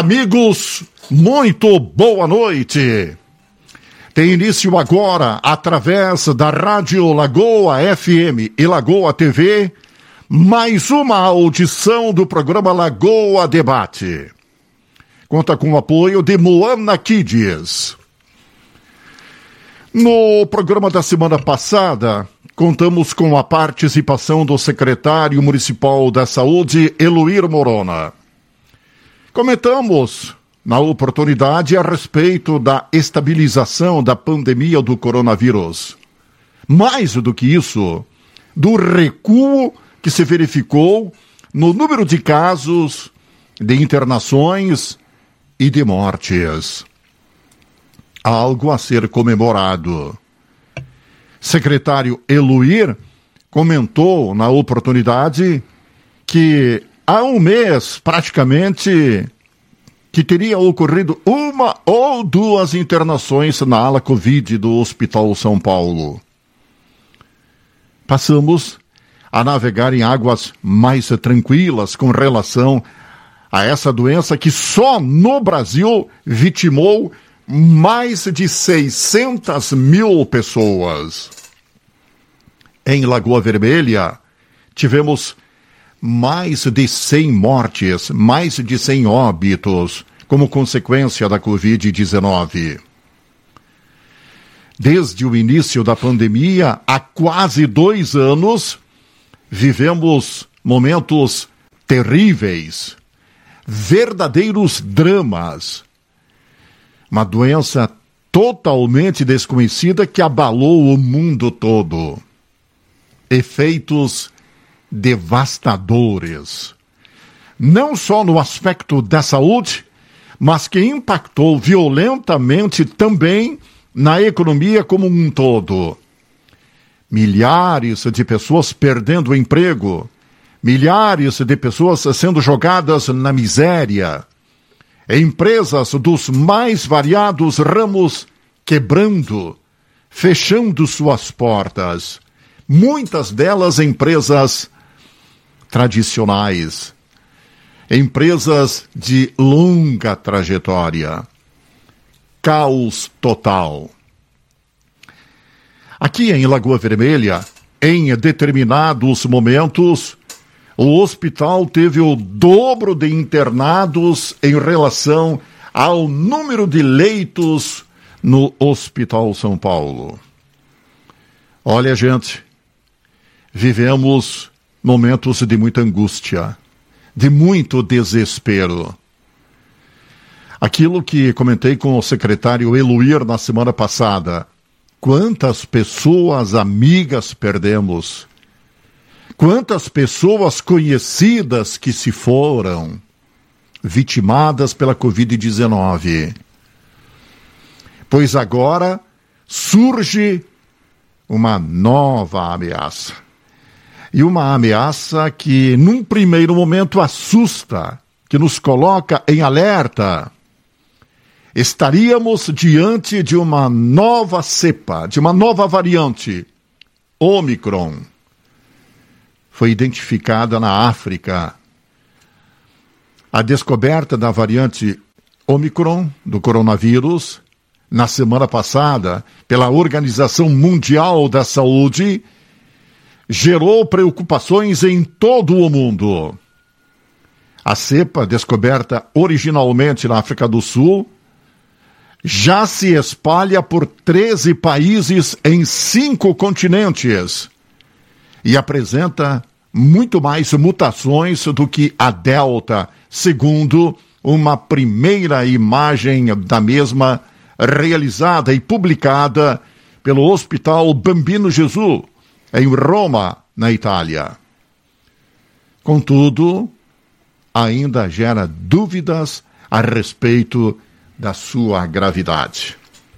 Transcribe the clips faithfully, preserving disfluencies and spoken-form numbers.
Amigos, muito boa noite. Tem início agora, através da Rádio Lagoa F M e Lagoa T V, mais uma audição do programa Lagoa Debate. Conta com o apoio de Moana Kids. No programa da semana passada, contamos com a participação do secretário municipal da Saúde, Eluir Morona. Comentamos, na oportunidade, a respeito da estabilização da pandemia do coronavírus. Mais do que isso, do recuo que se verificou no número de casos, de internações e de mortes. Algo a ser comemorado. Secretário Eluir comentou na oportunidade que há um mês, praticamente, que teria ocorrido uma ou duas internações na ala Covid do Hospital São Paulo. Passamos a navegar em águas mais tranquilas com relação a essa doença que só no Brasil vitimou mais de seiscentas mil pessoas. Em Lagoa Vermelha, tivemos mais de cem mortes, mais de cem óbitos, como consequência da covid dezenove. Desde o início da pandemia, há quase dois anos, vivemos momentos terríveis, verdadeiros dramas. Uma doença totalmente desconhecida que abalou o mundo todo. Efeitos devastadores. Não só no aspecto da saúde, mas que impactou violentamente também na economia como um todo. Milhares de pessoas perdendo o emprego, milhares de pessoas sendo jogadas na miséria, empresas dos mais variados ramos quebrando, fechando suas portas, muitas delas empresas tradicionais, empresas de longa trajetória. Caos total. Aqui em Lagoa Vermelha, em determinados momentos, o hospital teve o dobro de internados em relação ao número de leitos no Hospital São Paulo. Olha, gente, vivemos momentos de muita angústia, de muito desespero. Aquilo que comentei com o secretário Eluir na semana passada, quantas pessoas amigas perdemos, quantas pessoas conhecidas que se foram vitimadas pela covid dezenove. Pois agora surge uma nova ameaça. E uma ameaça que, num primeiro momento, assusta, que nos coloca em alerta. Estaríamos diante de uma nova cepa, de uma nova variante, Ômicron. Foi identificada na África. A descoberta da variante Ômicron do coronavírus, na semana passada, pela Organização Mundial da Saúde, gerou preocupações em todo o mundo. A cepa, descoberta originalmente na África do Sul, já se espalha por treze países em cinco continentes e apresenta muito mais mutações do que a Delta, segundo uma primeira imagem da mesma realizada e publicada pelo Hospital Bambino Gesù, em Roma, na Itália. Contudo, ainda gera dúvidas a respeito da sua gravidade.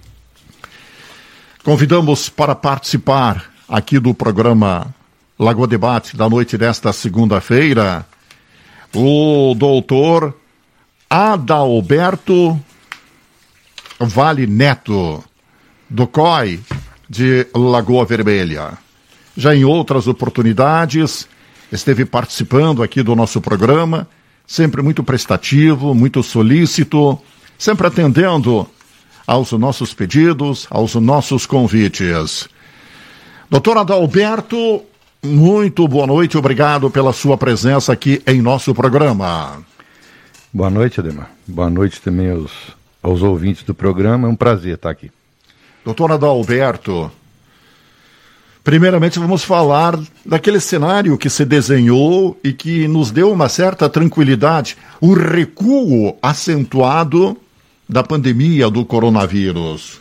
Convidamos para participar aqui do programa Lagoa Debate da noite desta segunda-feira o doutor Adalberto Vale Neto, do C O I de Lagoa Vermelha. Já em outras oportunidades, esteve participando aqui do nosso programa, sempre muito prestativo, muito solícito, sempre atendendo aos nossos pedidos, aos nossos convites. Doutor Adalberto, muito boa noite, obrigado pela sua presença aqui em nosso programa. Boa noite, Ademar. Boa noite também aos, aos ouvintes do programa, é um prazer estar aqui. Doutor Adalberto, primeiramente vamos falar daquele cenário que se desenhou e que nos deu uma certa tranquilidade, o recuo acentuado da pandemia do coronavírus.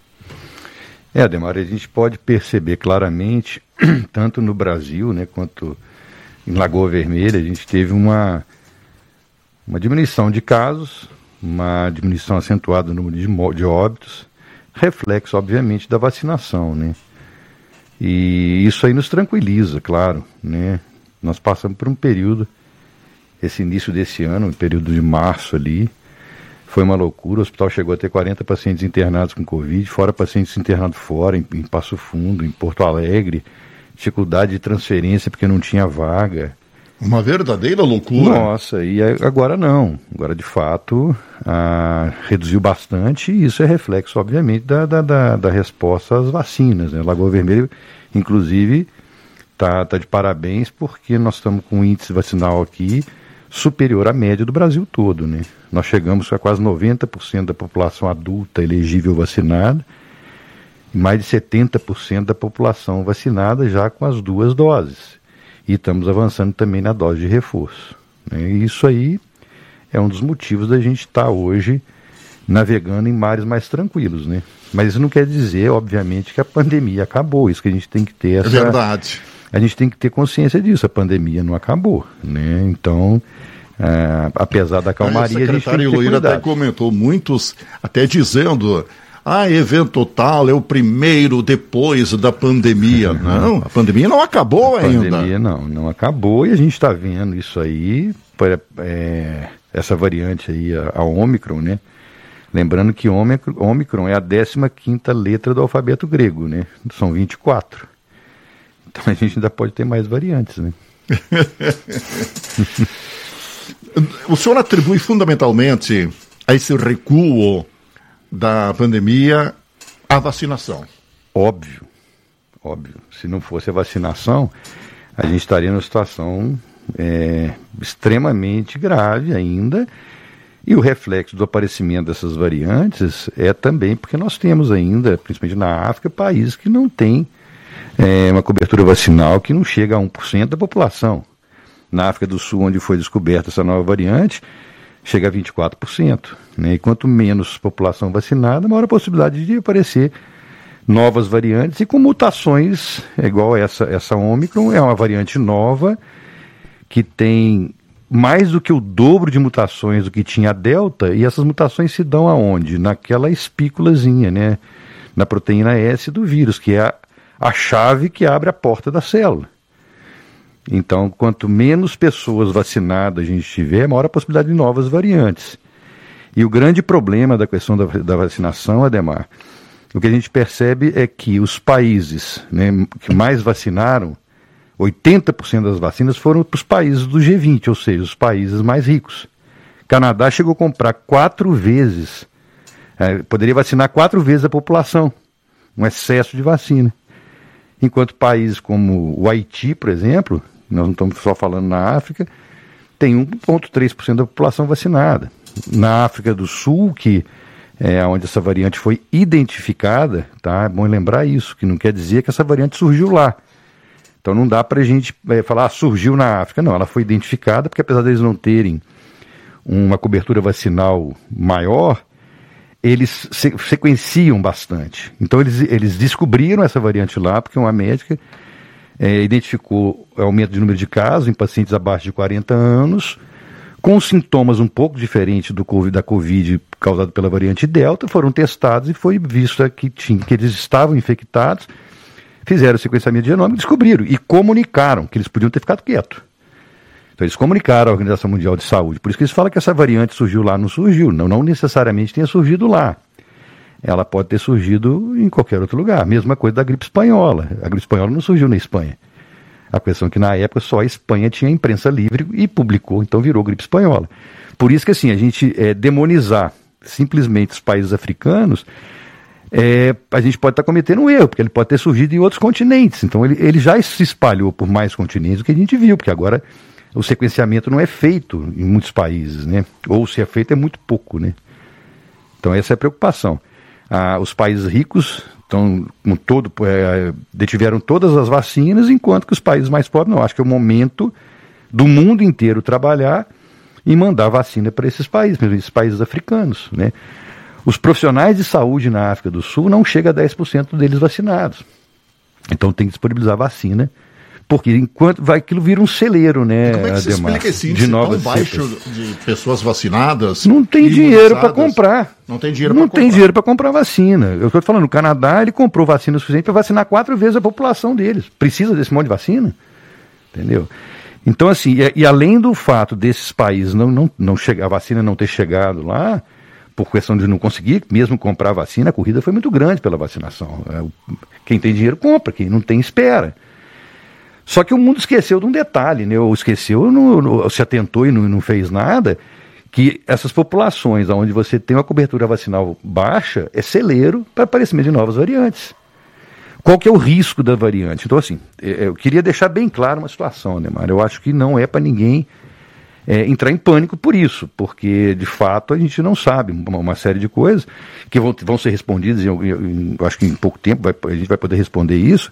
É, Ademar, a gente pode perceber claramente, tanto no Brasil, né, quanto em Lagoa Vermelha, a gente teve uma, uma diminuição de casos, uma diminuição acentuada no número de, de óbitos, reflexo, obviamente, da vacinação, né? E isso aí nos tranquiliza, claro, né? Nós passamos por um período, esse início desse ano, um período de março ali, foi uma loucura, o hospital chegou a ter quarenta pacientes internados com Covid, fora pacientes internados fora, em, em Passo Fundo, em Porto Alegre, dificuldade de transferência porque não tinha vaga. Uma verdadeira loucura. Nossa, e agora não, agora de fato ah, reduziu bastante e isso é reflexo, obviamente, da, da, da, da resposta às vacinas, né? Lagoa Vermelha, inclusive, tá, tá de parabéns porque nós estamos com um índice vacinal aqui superior à média do Brasil todo, né? Nós chegamos a quase noventa por cento da população adulta elegível vacinada e mais de setenta por cento da população vacinada já com as duas doses. E estamos avançando também na dose de reforço, né? E isso aí é um dos motivos da gente estar hoje navegando em mares mais tranquilos, né? Mas isso não quer dizer, obviamente, que a pandemia acabou. Isso que a gente tem que ter essa... É verdade. A gente tem que ter consciência disso, a pandemia não acabou, né? Então, é, apesar da calmaria, a gente tem que ter cuidado. O secretário Luíra até comentou, muitos até dizendo, ah, evento tal é o primeiro depois da pandemia. Uhum. Não, a pandemia não acabou a ainda. A pandemia não, não acabou e a gente está vendo isso aí, é, essa variante aí, a, a Ômicron, né? Lembrando que Ômicron é a décima quinta letra do alfabeto grego, né? São vinte e quatro. Então a gente ainda pode ter mais variantes, né? O senhor atribui fundamentalmente a esse recuo da pandemia à vacinação? Óbvio, óbvio. Se não fosse a vacinação, a gente estaria numa situação é, extremamente grave ainda. E o reflexo do aparecimento dessas variantes é também porque nós temos ainda, principalmente na África, países que não têm É uma cobertura vacinal que não chega a um por cento da população. Na África do Sul, onde foi descoberta essa nova variante, chega a vinte e quatro por cento. Né? E quanto menos população vacinada, maior a possibilidade de aparecer novas variantes e com mutações, é igual essa, essa Ômicron, é uma variante nova que tem mais do que o dobro de mutações do que tinha a Delta, e essas mutações se dão aonde? Naquela espículazinha, né? Na proteína S do vírus, que é a a chave que abre a porta da célula. Então, quanto menos pessoas vacinadas a gente tiver, maior a possibilidade de novas variantes. E o grande problema da questão da, da vacinação, Ademar, o que a gente percebe é que os países, né, que mais vacinaram, oitenta por cento das vacinas foram para os países do G vinte, ou seja, os países mais ricos. Canadá chegou a comprar quatro vezes, é, poderia vacinar quatro vezes a população, um excesso de vacina. Enquanto países como o Haiti, por exemplo, nós não estamos só falando na África, tem um vírgula três por cento da população vacinada. Na África do Sul, que é onde essa variante foi identificada, tá? É bom lembrar isso, que não quer dizer que essa variante surgiu lá. Então não dá para a gente é, falar, ah, surgiu na África. Não, ela foi identificada, porque apesar deles não terem uma cobertura vacinal maior, eles sequenciam bastante. Então eles, eles descobriram essa variante lá, porque uma médica é, identificou aumento de número de casos em pacientes abaixo de quarenta anos, com sintomas um pouco diferentes do COVID, da Covid causado pela variante Delta, foram testados e foi visto que, tinha, que eles estavam infectados, fizeram o sequenciamento genômico, descobriram e comunicaram que eles podiam ter ficado quietos. Então eles comunicaram à Organização Mundial de Saúde. Por isso que eles falam que essa variante surgiu lá, não surgiu. Não, não necessariamente tenha surgido lá. Ela pode ter surgido em qualquer outro lugar. Mesma coisa da gripe espanhola. A gripe espanhola não surgiu na Espanha. A questão é que na época só a Espanha tinha imprensa livre e publicou, então virou gripe espanhola. Por isso que assim, a gente é, demonizar simplesmente os países africanos, é, a gente pode estar cometendo um erro, porque ele pode ter surgido em outros continentes. Então ele, ele já se espalhou por mais continentes do que a gente viu, porque agora o sequenciamento não é feito em muitos países, né? Ou se é feito é muito pouco, né? Então essa é a preocupação. Ah, os países ricos estão com todo, é, detiveram todas as vacinas, enquanto que os países mais pobres não. Acho que é o momento do mundo inteiro trabalhar e mandar vacina para esses países, para esses países africanos, né? Os profissionais de saúde na África do Sul não chega a dez por cento deles vacinados. Então tem que disponibilizar vacina, porque enquanto vai, aquilo vira um celeiro, né? Como é que se Ademar, explica esse de índice novas tão baixo cepas. de pessoas vacinadas? Não tem dinheiro para comprar. Não tem dinheiro Não para comprar. tem dinheiro para comprar vacina. Eu estou te falando, o Canadá ele comprou vacina suficiente para vacinar quatro vezes a população deles. Precisa desse monte de vacina? Entendeu? Então, assim, e, e além do fato desses países não, não, não chegar, a vacina não ter chegado lá, por questão de não conseguir mesmo comprar vacina, a corrida foi muito grande pela vacinação. Quem tem dinheiro compra, quem não tem espera. Só que o mundo esqueceu de um detalhe, né? Ou esqueceu, não, não, se atentou e não, não fez nada, que essas populações onde você tem uma cobertura vacinal baixa é celeiro para aparecimento de novas variantes. Qual que é o risco da variante? Então, assim, eu queria deixar bem claro uma situação, Ademar. Eu acho que não é para ninguém é, entrar em pânico por isso, porque, de fato, a gente não sabe uma, uma série de coisas que vão, vão ser respondidas, em, em, eu acho que em pouco tempo vai, a gente vai poder responder isso,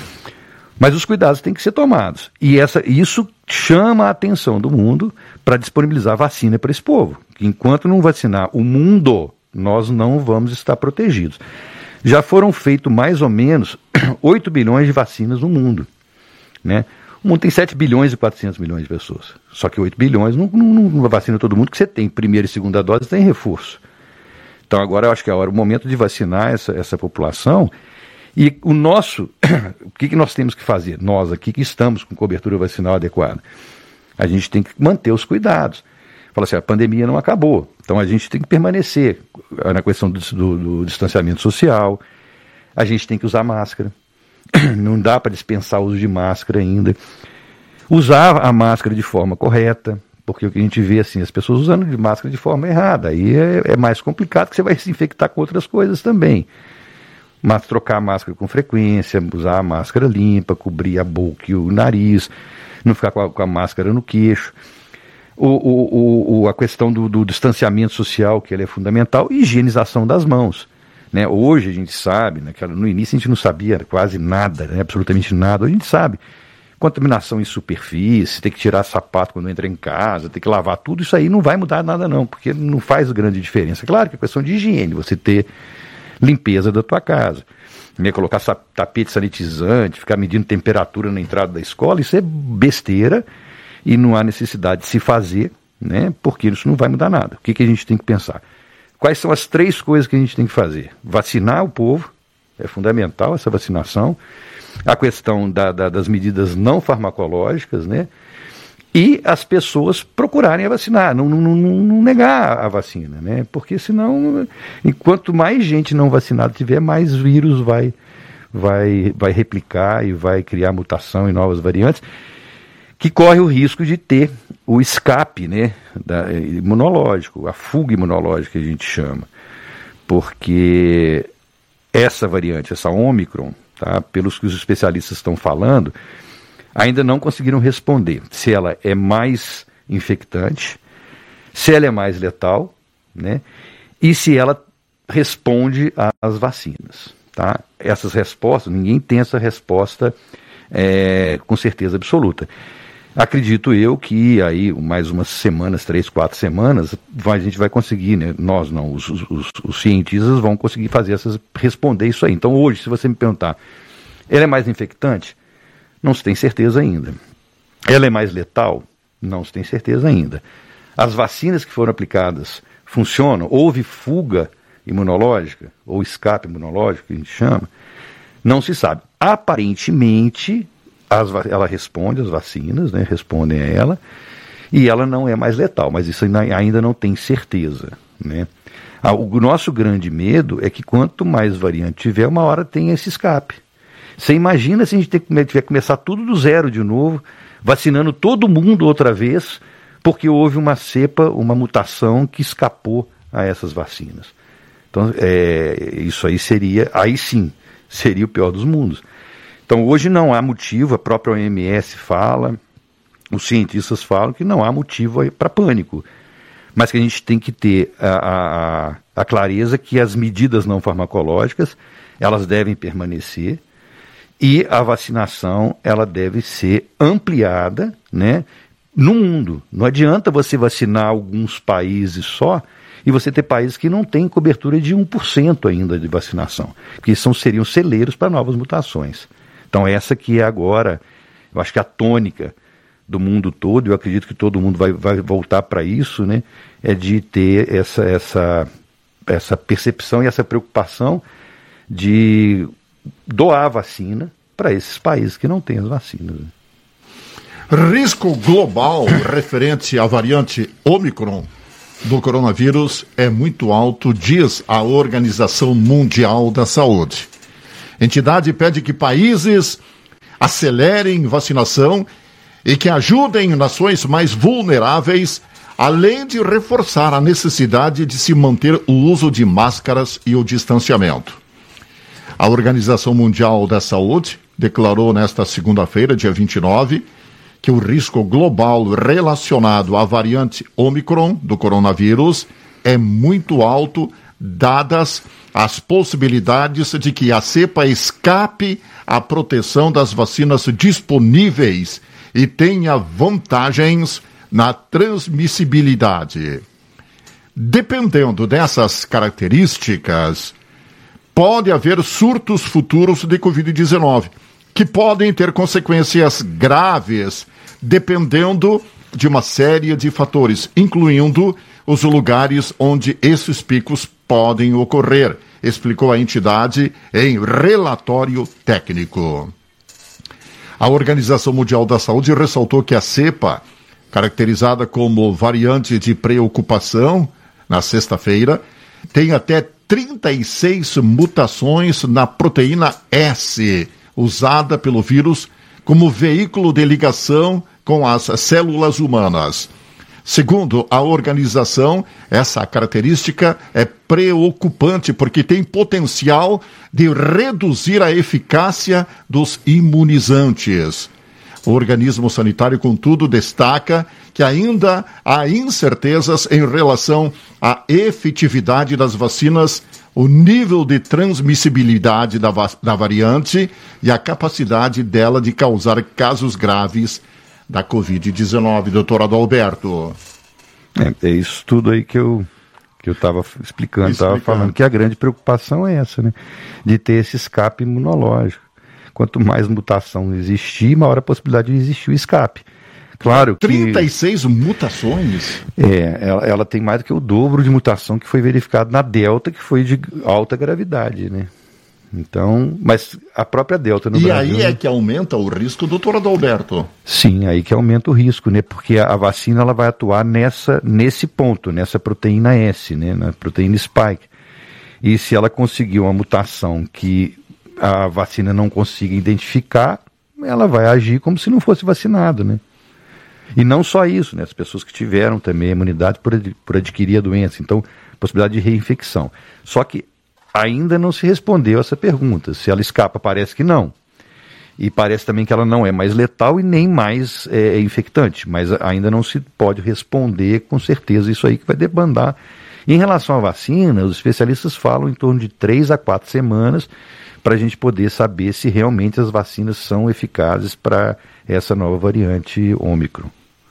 mas os cuidados têm que ser tomados. E essa, isso chama a atenção do mundo para disponibilizar vacina para esse povo. Enquanto não vacinar o mundo, nós não vamos estar protegidos. Já foram feitos mais ou menos oito bilhões de vacinas no mundo, né? O mundo tem sete bilhões e quatrocentos milhões de pessoas. Só que oito bilhões não, não, não vacina todo mundo, que você tem primeira e segunda dose, tem reforço. Então agora eu acho que é a hora, o momento de vacinar essa, essa população. E o nosso, o que, que nós temos que fazer? Nós aqui que estamos com cobertura vacinal adequada. A gente tem que manter os cuidados. Fala assim, a pandemia não acabou, então a gente tem que permanecer na questão do, do, do distanciamento social, a gente tem que usar máscara, não dá para dispensar o uso de máscara ainda, usar a máscara de forma correta, porque o que a gente vê assim, as pessoas usando de máscara de forma errada, aí é, é mais complicado, que você vai se infectar com outras coisas também. Mas trocar a máscara com frequência, usar a máscara limpa, cobrir a boca e o nariz, não ficar com a, com a máscara no queixo. O, o, o, a questão do, do distanciamento social, que ele é fundamental, e higienização das mãos. Né? Hoje a gente sabe, né, no início a gente não sabia quase nada, né, absolutamente nada, hoje a gente sabe. Contaminação em superfície, tem que tirar sapato quando entra em casa, tem que lavar tudo, isso aí não vai mudar nada não, porque não faz grande diferença. Claro que é questão de higiene, você ter limpeza da tua casa, né, colocar tapete sanitizante, ficar medindo temperatura na entrada da escola, isso é besteira. E não há necessidade de se fazer, né, porque isso não vai mudar nada. O que, que a gente tem que pensar? Quais são as três coisas que a gente tem que fazer? Vacinar o povo, é fundamental essa vacinação. A questão da, da, das medidas não farmacológicas, né, e as pessoas procurarem a vacinar, não, não, não, não negar a vacina, né, porque senão, enquanto mais gente não vacinada tiver, mais vírus vai, vai, vai replicar e vai criar mutação e novas variantes, que corre o risco de ter o escape, né, da, imunológico, a fuga imunológica que a gente chama. Porque essa variante, essa Ômicron, tá, pelos que os especialistas estão falando, ainda não conseguiram responder se ela é mais infectante, se ela é mais letal, né, e se ela responde às vacinas. Tá? Essas respostas, ninguém tem essa resposta é, com certeza absoluta. Acredito eu que aí mais umas semanas, três, quatro semanas, vai, a gente vai conseguir, né? Nós não, os, os, os cientistas vão conseguir fazer essas, responder isso aí. Então hoje, se você me perguntar, ela é mais infectante? Não se tem certeza ainda. Ela é mais letal? Não se tem certeza ainda. As vacinas que foram aplicadas funcionam? Houve fuga imunológica, ou escape imunológico, que a gente chama? Não se sabe. Aparentemente, As, ela responde às vacinas, né, respondem a ela, e ela não é mais letal, mas isso ainda não tem certeza. Né? O nosso grande medo é que quanto mais variante tiver, uma hora tem esse escape. Você imagina se a gente tiver que começar tudo do zero de novo, vacinando todo mundo outra vez, porque houve uma cepa, uma mutação que escapou a essas vacinas. Então, é, isso aí seria, aí sim, seria o pior dos mundos. Então, hoje não há motivo, a própria O M S fala, os cientistas falam que não há motivo para pânico, mas que a gente tem que ter a, a, a clareza que as medidas não farmacológicas, elas devem permanecer, e a vacinação, ela deve ser ampliada, né, no mundo. Não adianta você vacinar alguns países só e você ter países que não têm cobertura de um por cento ainda de vacinação, porque são, seriam celeiros para novas mutações. Então essa que é agora, eu acho que a tônica do mundo todo, eu acredito que todo mundo vai, vai voltar para isso, né, é de ter essa, essa, essa percepção e essa preocupação de doar a vacina para esses países que não têm as vacinas. Risco global referente à variante Ômicron do coronavírus é muito alto, diz a Organização Mundial da Saúde. A entidade pede que países acelerem vacinação e que ajudem nações mais vulneráveis, além de reforçar a necessidade de se manter o uso de máscaras e o distanciamento. A Organização Mundial da Saúde declarou nesta segunda-feira, dia vinte e nove, que o risco global relacionado à variante Ômicron do coronavírus é muito alto, dadas as possibilidades de que a cepa escape à proteção das vacinas disponíveis e tenha vantagens na transmissibilidade. Dependendo dessas características, pode haver surtos futuros de covid dezenove, que podem ter consequências graves, dependendo de uma série de fatores, incluindo os lugares onde esses picos podem ocorrer, explicou a entidade em relatório técnico. A Organização Mundial da Saúde ressaltou que a cepa, caracterizada como variante de preocupação, na sexta-feira, tem até trinta e seis mutações na proteína S, usada pelo vírus como veículo de ligação com as células humanas. Segundo a organização, essa característica é preocupante porque tem potencial de reduzir a eficácia dos imunizantes. O organismo sanitário, contudo, destaca que ainda há incertezas em relação à efetividade das vacinas, o nível de transmissibilidade da, va- da variante e a capacidade dela de causar casos graves da covid dezenove, doutor Adalberto. É, é isso tudo aí que eu que eu estava explicando, estava falando que a grande preocupação é essa, né? De ter esse escape imunológico. Quanto mais mutação existir, maior a possibilidade de existir o escape. Claro que... trinta e seis mutações? É, ela, ela tem mais do que o dobro de mutação que foi verificado na Delta, que foi de alta gravidade, né? Então, mas a própria Delta no e Brasil... E aí é que aumenta o risco, doutor Adalberto? Sim, aí que aumenta o risco, né? Porque a, a vacina ela vai atuar nessa, nesse ponto, nessa proteína S, né? Na proteína spike. E se ela conseguir uma mutação que a vacina não consiga identificar, ela vai agir como se não fosse vacinado, né? E não só isso, né? As pessoas que tiveram também a imunidade por, ad, por adquirir a doença, então possibilidade de reinfecção. Só que ainda não se respondeu essa pergunta. Se ela escapa, parece que não. E parece também que ela não é mais letal e nem mais é, infectante, mas ainda não se pode responder com certeza. Isso aí que vai debandar. E em relação à vacina, os especialistas falam em torno de três a quatro semanas para a gente poder saber se realmente as vacinas são eficazes para essa nova variante Ômicron.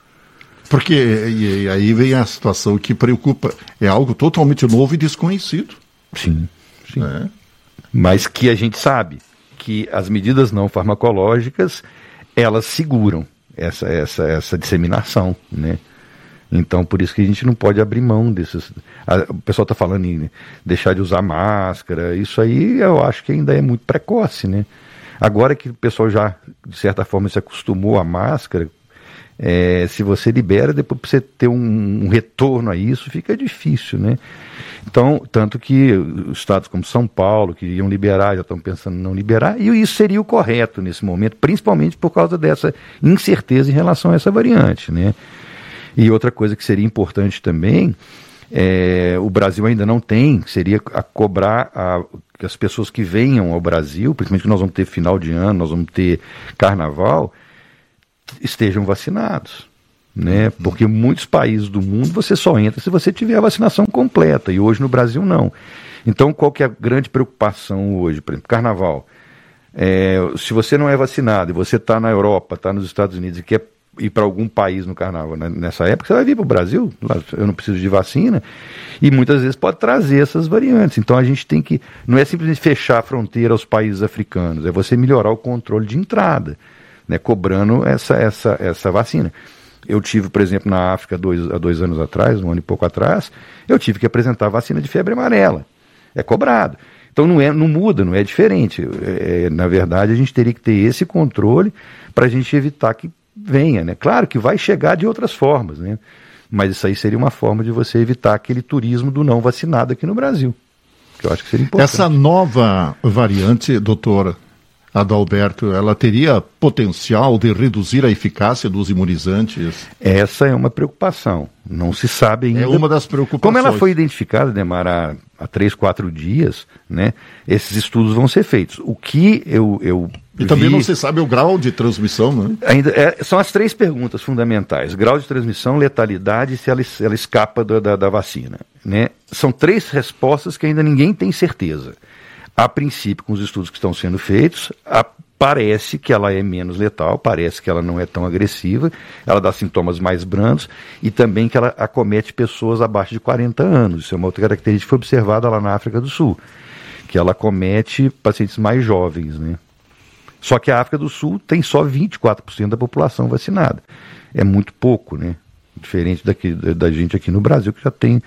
Porque e, e aí vem a situação que preocupa, é algo totalmente novo e desconhecido. Sim, sim. É. Mas que a gente sabe que as medidas não farmacológicas, elas seguram essa, essa, essa disseminação, né? Então, por isso que a gente não pode abrir mão desses... O pessoal está falando em deixar de usar máscara, isso aí eu acho que ainda é muito precoce, né? Agora que o pessoal já, de certa forma, se acostumou à máscara, É, se você libera, depois para você ter um, um retorno a isso, fica difícil, né? Então, tanto que estados como São Paulo, que iam liberar, já estão pensando em não liberar, e isso seria o correto nesse momento, principalmente por causa dessa incerteza em relação a essa variante, né? E outra coisa que seria importante também, é, o Brasil ainda não tem, seria a cobrar a, que as pessoas que venham ao Brasil, principalmente que nós vamos ter final de ano, nós vamos ter carnaval, estejam vacinados, né? Porque muitos países do mundo você só entra se você tiver a vacinação completa, e hoje no Brasil não. Então qual que é a grande preocupação hoje? Por exemplo, carnaval, é, se você não é vacinado e você está na Europa, está nos Estados Unidos e quer ir para algum país no carnaval, né? Nessa época você vai vir para o Brasil, eu não preciso de vacina, e muitas vezes pode trazer essas variantes. Então a gente tem que, não é simplesmente fechar a fronteira aos países africanos, é você melhorar o controle de entrada, né, cobrando essa, essa, essa vacina. Eu tive, por exemplo, na África dois, há dois anos atrás, um ano e pouco atrás, eu tive que apresentar a vacina de febre amarela. É cobrado. Então não, é, não muda, não é diferente. É, na verdade, a gente teria que ter esse controle para a gente evitar que venha, né? Claro que vai chegar de outras formas, né? Mas isso aí seria uma forma de você evitar aquele turismo do não vacinado aqui no Brasil, que eu acho que seria importante. Essa nova variante, doutora Adalberto, ela teria potencial de reduzir a eficácia dos imunizantes? Essa é uma preocupação. Não se sabe ainda. É uma das preocupações. Como ela foi identificada, Demar, há, há três, quatro dias, né? Esses estudos vão ser feitos. O que eu, eu E também vi... não se sabe o grau de transmissão, né? Ainda é, são as três perguntas fundamentais: grau de transmissão, letalidade e se ela, ela escapa da, da, da vacina, né? São três respostas que ainda ninguém tem certeza. A princípio, com os estudos que estão sendo feitos, a, parece que ela é menos letal, parece que ela não é tão agressiva, ela dá sintomas mais brandos e também que ela acomete pessoas abaixo de quarenta anos. Isso é uma outra característica que foi observada lá na África do Sul, que ela acomete pacientes mais jovens, né? Só que a África do Sul tem só vinte e quatro por cento da população vacinada. É muito pouco, né? Diferente daqui, da gente aqui no Brasil, que já tem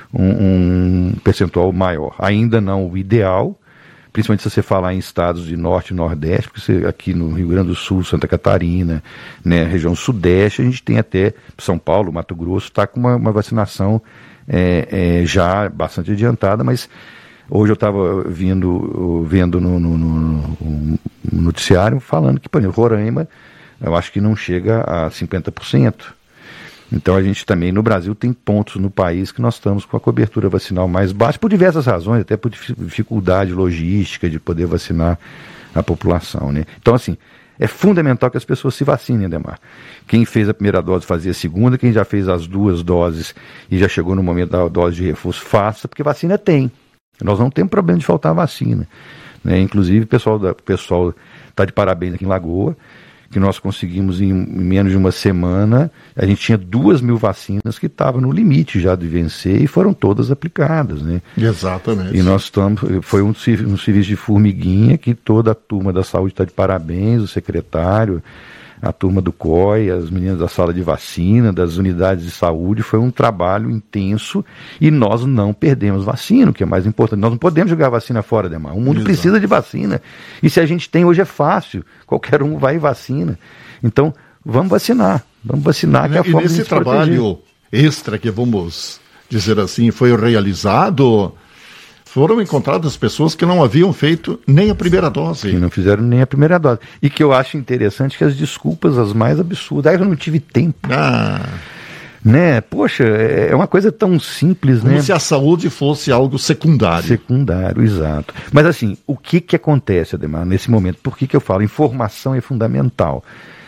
um, um percentual maior. Ainda não o ideal, principalmente se você falar em estados de norte e nordeste, porque você, aqui no Rio Grande do Sul, Santa Catarina, né, região sudeste, a gente tem até São Paulo, Mato Grosso, está com uma, uma vacinação é, é, já bastante adiantada, mas hoje eu estava vendo no, no, no, no noticiário falando que, por exemplo, Roraima, eu acho que não chega a cinquenta por cento. Então a gente também, no Brasil, tem pontos no país que nós estamos com a cobertura vacinal mais baixa, por diversas razões, até por dificuldade logística de poder vacinar a população, né? Então, assim, é fundamental que as pessoas se vacinem, Ademar. Quem fez a primeira dose fazia a segunda, quem já fez as duas doses e já chegou no momento da dose de reforço, faça, porque vacina tem. Nós não temos problema de faltar vacina, né? Inclusive, o pessoal da, o pessoal está de parabéns aqui em Lagoa, que nós conseguimos em, em menos de uma semana, a gente tinha duas mil vacinas que estavam no limite já de vencer e foram todas aplicadas, né? Exatamente. E nós estamos, foi um, um serviço de formiguinha que toda a turma da saúde está de parabéns, o secretário, a turma do C O I, as meninas da sala de vacina, das unidades de saúde, foi um trabalho intenso e nós não perdemos vacina, o que é mais importante. Nós não podemos jogar vacina fora, Demar. O mundo Exato. Precisa de vacina. E se a gente tem, hoje é fácil. Qualquer um vai e vacina. Então, vamos vacinar. Vamos vacinar, que é a e forma nesse de se trabalho proteger. Extra que, vamos dizer assim, foi realizado, foram encontradas pessoas que não haviam feito nem a primeira dose. Que não fizeram nem a primeira dose. E que eu acho interessante que as desculpas, as mais absurdas, ah, eu não tive tempo. Ah. Né? Poxa, é uma coisa tão simples, Como né? se a saúde fosse algo secundário. Secundário, exato. Mas assim, o que que acontece, Ademar, nesse momento? Por que que eu falo? Informação é fundamental.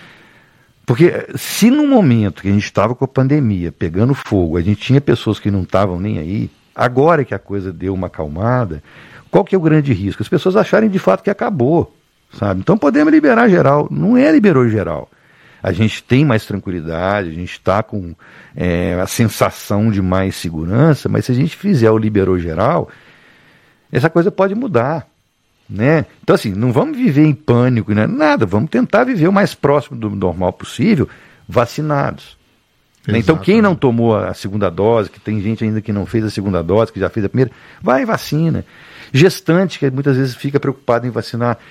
Porque se no momento que a gente estava com a pandemia, pegando fogo, a gente tinha pessoas que não estavam nem aí, agora que a coisa deu uma acalmada, qual que é o grande risco? As pessoas acharem de fato que acabou, sabe? Então podemos liberar geral. Não é liberou geral. A gente tem mais tranquilidade, a gente está com é, a sensação de mais segurança, mas se a gente fizer o liberou geral, essa coisa pode mudar, né? Então assim, não vamos viver em pânico, né? Nada, vamos tentar viver o mais próximo do normal possível, vacinados. Exato. Então quem não tomou a segunda dose, que tem gente ainda que não fez a segunda dose, que já fez a primeira, vai e vacina. Gestante, que muitas vezes fica preocupado em vacinar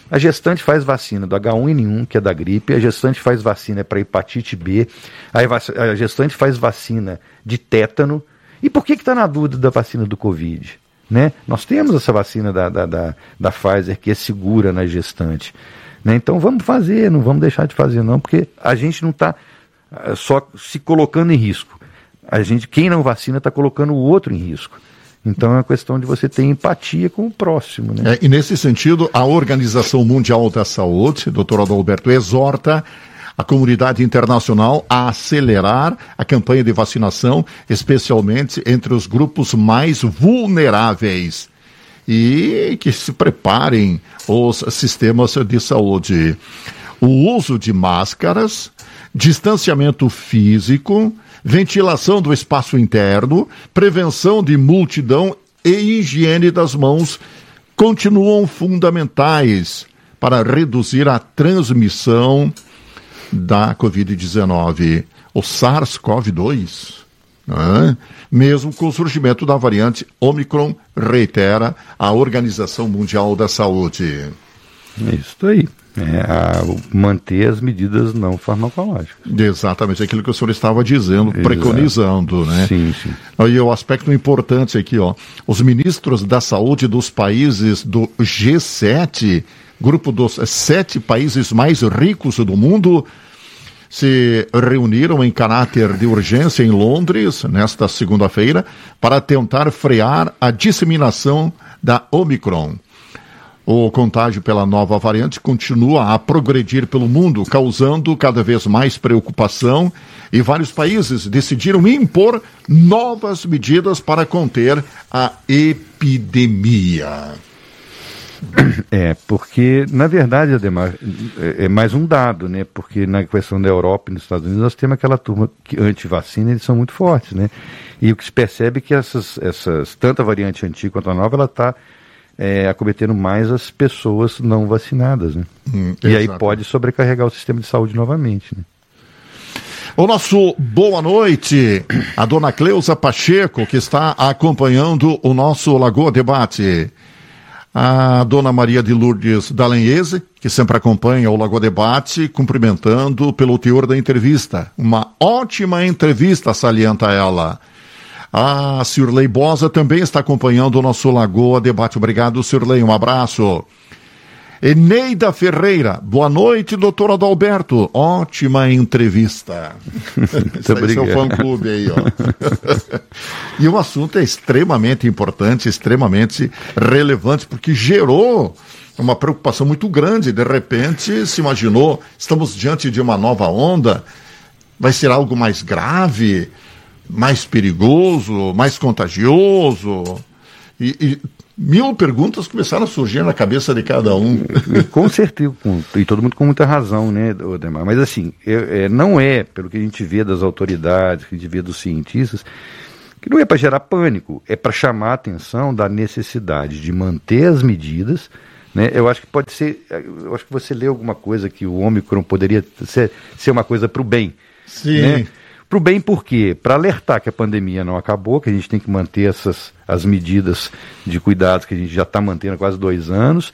A gestante faz vacina do agá um ene um, que é da gripe, a gestante faz vacina para hepatite B, a gestante faz vacina de tétano. E por que está na dúvida da vacina do Covid? Né? Nós temos essa vacina da, da, da, da Pfizer que é segura na gestante. Né? Então vamos fazer, não vamos deixar de fazer não, porque a gente não está só se colocando em risco. A gente, quem não vacina está colocando o outro em risco. Então é uma questão de você ter empatia com o próximo. Né? É, e nesse sentido, a Organização Mundial da Saúde, doutor Adalberto, exorta a comunidade internacional a acelerar a campanha de vacinação, especialmente entre os grupos mais vulneráveis. E que se preparem os sistemas de saúde. O uso de máscaras, distanciamento físico, ventilação do espaço interno, prevenção de multidão e higiene das mãos continuam fundamentais para reduzir a transmissão da covid dezenove, o SARS-CoV dois. Né? Mesmo com o surgimento da variante Omicron, reitera a Organização Mundial da Saúde. É isso aí. É, a, manter as medidas não farmacológicas. Exatamente, aquilo que o senhor estava dizendo, Exato. preconizando, né? Sim, sim. E o aspecto importante aqui, ó, os ministros da saúde dos países do G sete, grupo dos sete países mais ricos do mundo, se reuniram em caráter de urgência em Londres, nesta segunda-feira, para tentar frear a disseminação da Omicron. O contágio pela nova variante continua a progredir pelo mundo, causando cada vez mais preocupação, e vários países decidiram impor novas medidas para conter a epidemia. É, porque, na verdade, Ademar, é mais um dado, né? Porque na questão da Europa e nos Estados Unidos nós temos aquela turma que anti-vacina, eles são muito fortes, né? E o que se percebe é que essas, essas, tanto a variante antiga quanto a nova, ela está É, acometendo mais as pessoas não vacinadas, né? Hum, e aí pode sobrecarregar o sistema de saúde novamente, né? O nosso boa noite, a dona Cleusa Pacheco, que está acompanhando o nosso Lagoa Debate. A dona Maria de Lourdes Dalenhese, que sempre acompanha o Lagoa Debate, cumprimentando pelo teor da entrevista. Uma ótima entrevista, salienta ela. A Cirlei Bosa também está acompanhando o nosso Lagoa Debate. Obrigado, Cirlei. Um abraço. Eneida Ferreira. Boa noite, doutor Adalberto. Ótima entrevista. Esse é o seu fã-clube aí, ó. E o assunto é extremamente importante, extremamente relevante, porque gerou uma preocupação muito grande. De repente, se imaginou, estamos diante de uma nova onda, vai ser algo mais grave, mais perigoso, mais contagioso, e, e mil perguntas começaram a surgir na cabeça de cada um. Com certeza, com, e todo mundo com muita razão, né, Odemar? Mas assim, é, é, não é, pelo que a gente vê das autoridades, que a gente vê dos cientistas, que não é para gerar pânico, é para chamar a atenção da necessidade de manter as medidas, né? Eu acho que pode ser, eu acho que você leu alguma coisa que o Omicron poderia ser, ser uma coisa para o bem. Sim. Né? Para o bem por quê? Para alertar que a pandemia não acabou, que a gente tem que manter essas, as medidas de cuidados que a gente já está mantendo há quase dois anos,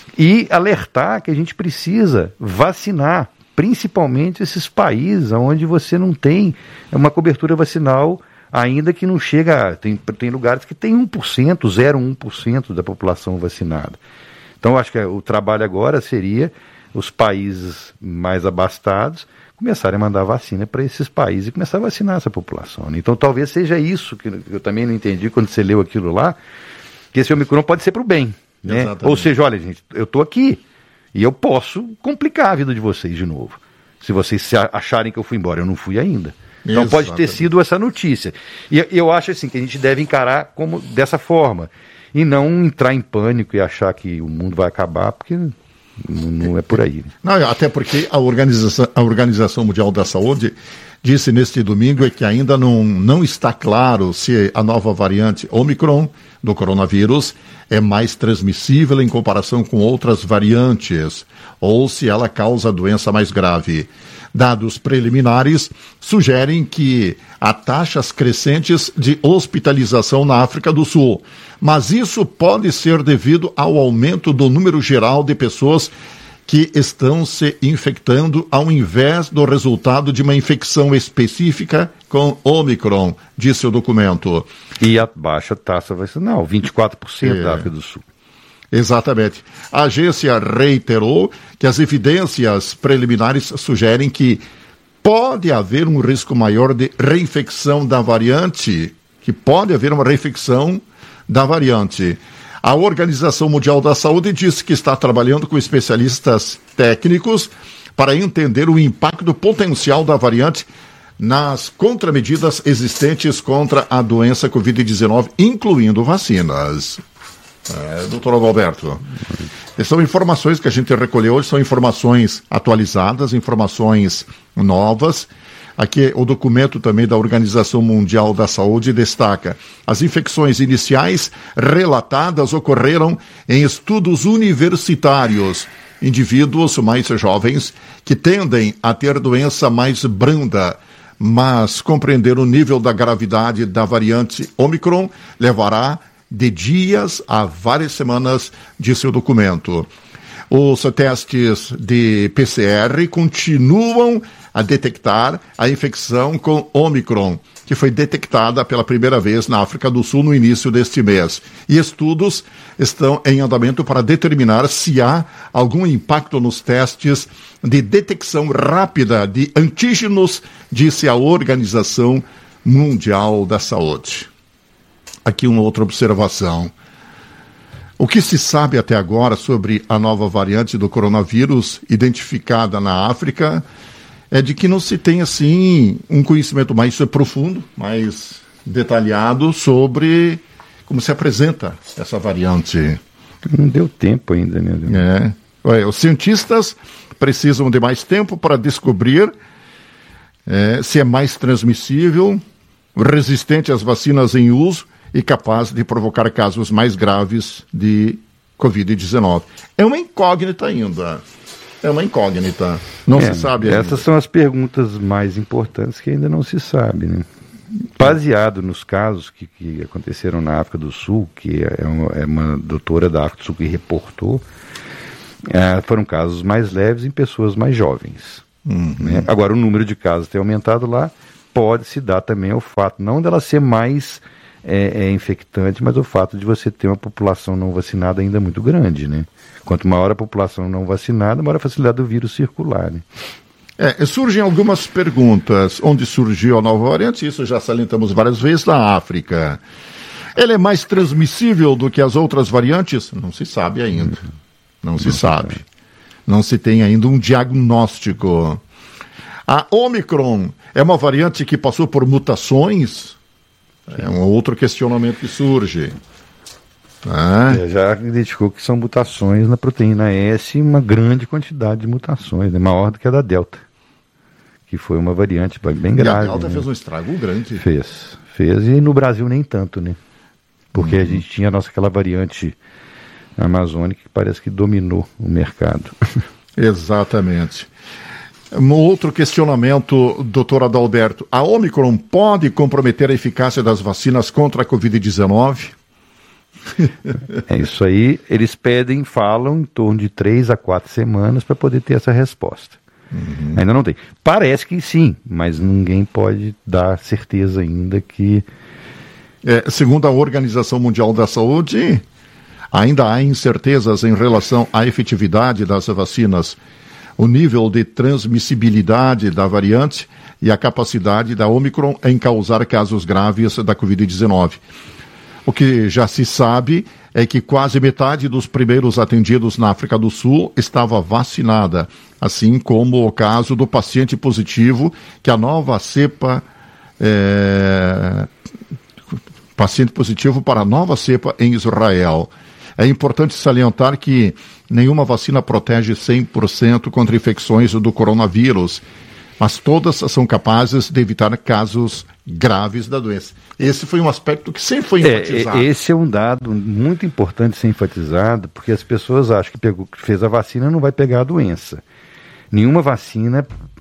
e alertar que a gente precisa vacinar, principalmente esses países onde você não tem uma cobertura vacinal, ainda que não chega, tem, tem lugares que tem um por cento, zero vírgula um por cento da população vacinada. Então eu acho que o trabalho agora seria os países mais abastados começarem a mandar vacina para esses países e começar a vacinar essa população. Né? Então talvez seja isso que eu também não entendi quando você leu aquilo lá, que esse Omicron pode ser para o bem. Né? Ou seja, olha, gente, eu estou aqui e eu posso complicar a vida de vocês de novo. Se vocês acharem que eu fui embora, eu não fui ainda. Então Exatamente. Pode ter sido essa notícia. E eu acho assim que a gente deve encarar como dessa forma e não entrar em pânico e achar que o mundo vai acabar, porque não é por aí. Não, até porque a Organização, a Organização Mundial da Saúde disse neste domingo é que ainda não, não está claro se a nova variante Omicron do coronavírus é mais transmissível em comparação com outras variantes ou se ela causa doença mais grave. Dados preliminares sugerem que há taxas crescentes de hospitalização na África do Sul, mas isso pode ser devido ao aumento do número geral de pessoas que estão se infectando ao invés do resultado de uma infecção específica com Omicron, disse o documento. E a baixa taxa vacinal, vinte e quatro por cento é. da África do Sul. Exatamente. A agência reiterou que as evidências preliminares sugerem que pode haver um risco maior de reinfecção da variante, que pode haver uma reinfecção da variante. A Organização Mundial da Saúde disse que está trabalhando com especialistas técnicos para entender o impacto potencial da variante nas contramedidas existentes contra a doença covid dezenove, incluindo vacinas. É, doutor Adalberto, são informações que a gente recolheu hoje, são informações atualizadas, informações novas. Aqui o documento também da Organização Mundial da Saúde destaca: as infecções iniciais relatadas ocorreram em estudos universitários, indivíduos mais jovens que tendem a ter doença mais branda, mas compreender o nível da gravidade da variante Omicron levará de dias a várias semanas, disse o documento. Os testes de P C R continuam a detectar a infecção com Omicron, que foi detectada pela primeira vez na África do Sul no início deste mês. E estudos estão em andamento para determinar se há algum impacto nos testes de detecção rápida de antígenos, disse a Organização Mundial da Saúde. Aqui uma outra observação. O que se sabe até agora sobre a nova variante do coronavírus identificada na África é de que não se tem, assim, um conhecimento mais profundo, mais detalhado sobre como se apresenta essa variante. Não deu tempo ainda, meu Deus. É. Olha, os cientistas precisam de mais tempo para descobrir é, se é mais transmissível, resistente às vacinas em uso e capaz de provocar casos mais graves de covid dezenove. É uma incógnita ainda. É uma incógnita. Não é, se sabe ainda. Essas são as perguntas mais importantes que ainda não se sabe, né? Baseado nos casos que, que aconteceram na África do Sul, que é uma, é uma doutora da África do Sul que reportou, é, foram casos mais leves em pessoas mais jovens. Uhum. Né? Agora, o número de casos ter aumentado lá pode se dar também ao fato, não dela ser mais é, é infectante, mas o fato de você ter uma população não vacinada ainda muito grande, né? Quanto maior a população não vacinada, maior a facilidade do vírus circular, né? É, surgem algumas perguntas. Onde surgiu a nova variante? Isso já salientamos várias vezes, na África. Ela é mais transmissível do que as outras variantes? Não se sabe ainda. Não, Não se sabe. sabe. Não se tem ainda um diagnóstico. A Omicron é uma variante que passou por mutações? É um outro questionamento que surge. Ah. É, já identificou que são mutações na proteína S, uma grande quantidade de mutações, né? Maior do que a da Delta, que foi uma variante bem grave. E a Delta, né? Fez um estrago grande. Fez, fez, e no Brasil nem tanto, né? Porque uhum. a gente tinha a nossa aquela variante amazônica que parece que dominou o mercado. Exatamente. Um outro questionamento, doutor Adalberto. A Omicron pode comprometer a eficácia das vacinas contra a covid dezenove? É isso aí. Eles pedem, falam em torno de três a quatro semanas para poder ter essa resposta. Uhum. Ainda não tem. Parece que sim, mas ninguém pode dar certeza ainda que... É, segundo a Organização Mundial da Saúde, ainda há incertezas em relação à efetividade das vacinas, o nível de transmissibilidade da variante e a capacidade da Omicron em causar casos graves da covid dezenove. O que já se sabe é que quase metade dos primeiros atendidos na África do Sul estava vacinada, assim como o caso do paciente positivo que a nova cepa, é... paciente positivo para a nova cepa em Israel. É importante salientar que nenhuma vacina protege cem por cento contra infecções do coronavírus, mas todas são capazes de evitar casos graves da doença. Esse foi um aspecto que sempre foi enfatizado. É, esse é um dado muito importante ser enfatizado, porque as pessoas acham que, pegou, que fez a vacina não vai pegar a doença. Nenhuma vacina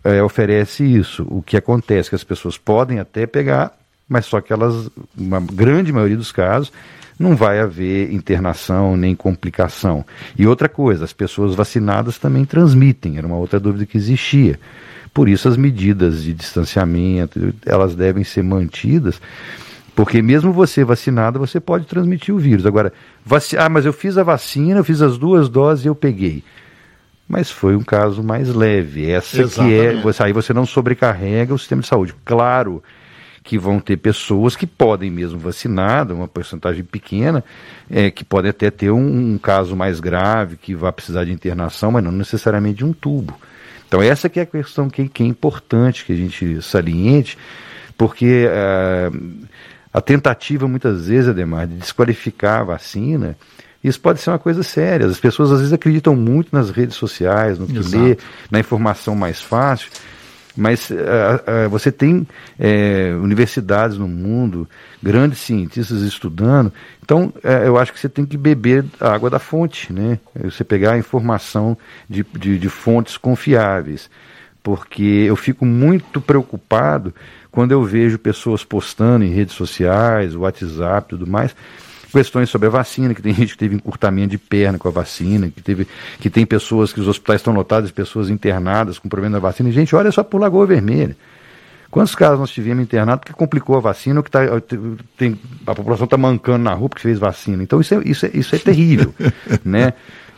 é, oferece isso. O que acontece é que as pessoas podem até pegar, mas só que elas, uma grande maioria dos casos, não vai haver internação nem complicação. E outra coisa, as pessoas vacinadas também transmitem, era uma outra dúvida que existia. Por isso as medidas de distanciamento, elas devem ser mantidas, porque mesmo você vacinado, você pode transmitir o vírus. Agora, vac... ah, mas eu fiz a vacina, eu fiz as duas doses e eu peguei. Mas foi um caso mais leve. Essa Exatamente. que é, você, aí você não sobrecarrega o sistema de saúde. Claro que vão ter pessoas que podem mesmo vacinar, uma porcentagem pequena, é, que pode até ter um, um caso mais grave, que vai precisar de internação, mas não necessariamente de um tubo. Então essa que é a questão que, que é importante que a gente saliente, porque uh, a tentativa muitas vezes, Ademar, de desqualificar a vacina, isso pode ser uma coisa séria. As pessoas às vezes acreditam muito nas redes sociais, no que Exato. lê, na informação mais fácil, mas uh, uh, você tem uh, universidades no mundo, grandes cientistas estudando, então uh, eu acho que você tem que beber a água da fonte, né? Você pegar a informação de, de, de fontes confiáveis, porque eu fico muito preocupado quando eu vejo pessoas postando em redes sociais, WhatsApp e tudo mais, questões sobre a vacina, que tem gente que teve encurtamento de perna com a vacina, que, teve, que tem pessoas, que os hospitais estão lotados, pessoas internadas com problema da vacina. E, gente, olha só por Lagoa Vermelha. Quantos casos nós tivemos internados porque complicou a vacina, ou que tá, tem, a população está mancando na rua porque fez vacina. Então isso é, isso é, isso é terrível, né?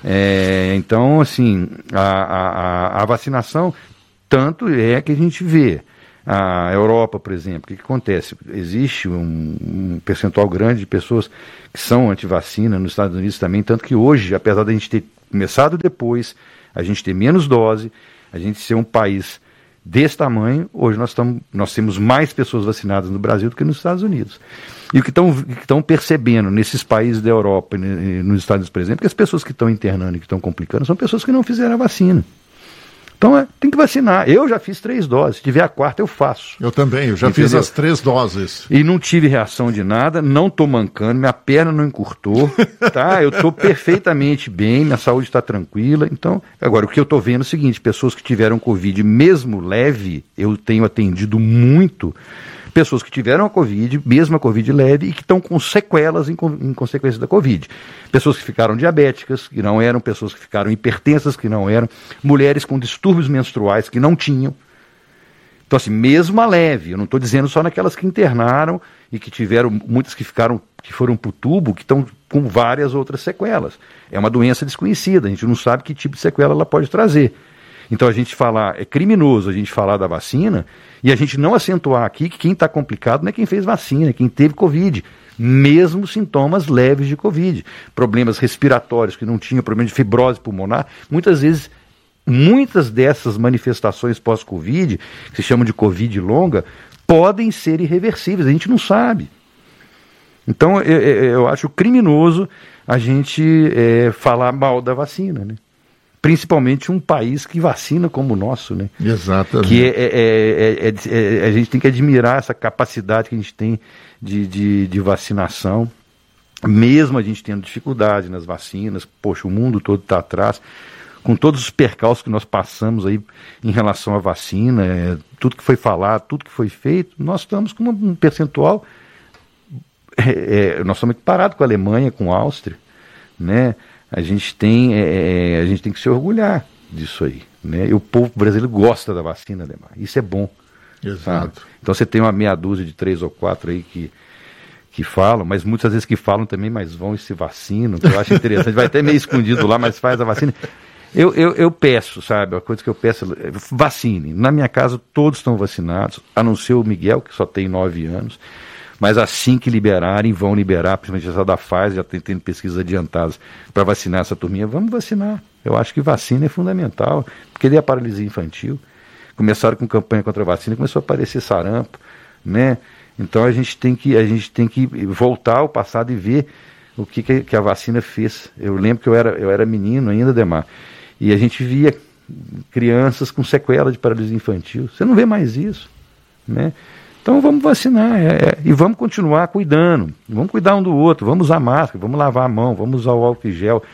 É, então, assim, a, a, a vacinação, tanto é que a gente vê. A Europa, por exemplo, o que, que acontece? Existe um, um percentual grande de pessoas que são anti-vacina nos Estados Unidos também, tanto que hoje, apesar da gente ter começado depois, a gente ter menos dose, a gente ser um país desse tamanho, hoje nós, tamo, nós temos mais pessoas vacinadas no Brasil do que nos Estados Unidos. E o que estão percebendo nesses países da Europa e nos Estados Unidos, por exemplo, que as pessoas que estão internando e que estão complicando são pessoas que não fizeram a vacina. Então é, tem que vacinar. Eu já fiz três doses. Se tiver a quarta, eu faço. Eu também, eu já Entendeu? fiz as três doses. E não tive reação de nada, não estou mancando, minha perna não encurtou, tá? Eu estou perfeitamente bem, minha saúde está tranquila. Então, agora, o que eu estou vendo é o seguinte, pessoas que tiveram Covid mesmo leve, eu tenho atendido muito, pessoas que tiveram a Covid, mesmo a Covid leve, e que estão com sequelas em, em consequência da Covid. Pessoas que ficaram diabéticas, que não eram, pessoas que ficaram hipertensas, que não eram, mulheres com distúrbios menstruais, que não tinham. Então, assim, mesmo a leve, eu não estou dizendo só naquelas que internaram e que tiveram, muitas que ficaram, que foram para o tubo, que estão com várias outras sequelas. É uma doença desconhecida, a gente não sabe que tipo de sequela ela pode trazer. Então a gente falar, é criminoso a gente falar da vacina e a gente não acentuar aqui que quem está complicado não é quem fez vacina, é quem teve Covid, mesmo sintomas leves de Covid, problemas respiratórios que não tinham, problema de fibrose pulmonar, muitas vezes, muitas dessas manifestações pós-Covid, que se chamam de Covid longa, podem ser irreversíveis, a gente não sabe. Então eu, eu acho criminoso a gente é, falar mal da vacina, né? Principalmente um país que vacina como o nosso, né? Exatamente. Que é, é, é, é, é, a gente tem que admirar essa capacidade que a gente tem de, de, de vacinação, mesmo a gente tendo dificuldade nas vacinas. Poxa, o mundo todo está atrás, com todos os percalços que nós passamos aí em relação à vacina, é, tudo que foi falado, tudo que foi feito, nós estamos com um percentual, é, é, nós estamos parados com a Alemanha, com a Áustria, né? A gente tem, é, a gente tem que se orgulhar disso aí, né? E o povo brasileiro gosta da vacina, Ademar. Isso é bom. Exato. Sabe? Então você tem uma meia dúzia de três ou quatro aí que, que falam, mas muitas vezes que falam também, mas vão e se vacinam, que eu acho interessante. Vai até meio escondido lá, mas faz a vacina. Eu, eu, eu peço, sabe, a coisa que eu peço é vacine. Na minha casa todos estão vacinados, a não ser o Miguel, que só tem nove anos. Mas assim que liberarem, vão liberar, principalmente essa da Pfizer, já tem tendo pesquisas adiantadas para vacinar essa turminha, vamos vacinar. Eu acho que vacina é fundamental, porque deu a paralisia infantil. Começaram com campanha contra a vacina, começou a aparecer sarampo, né? Então a gente tem que, a gente tem que voltar ao passado e ver o que, que a vacina fez. Eu lembro que eu era, eu era menino ainda, Ademar, e a gente via crianças com sequela de paralisia infantil. Você não vê mais isso, né? Então vamos vacinar é, é, e vamos continuar cuidando, vamos cuidar um do outro, vamos usar máscara, vamos lavar a mão, vamos usar o álcool em gel,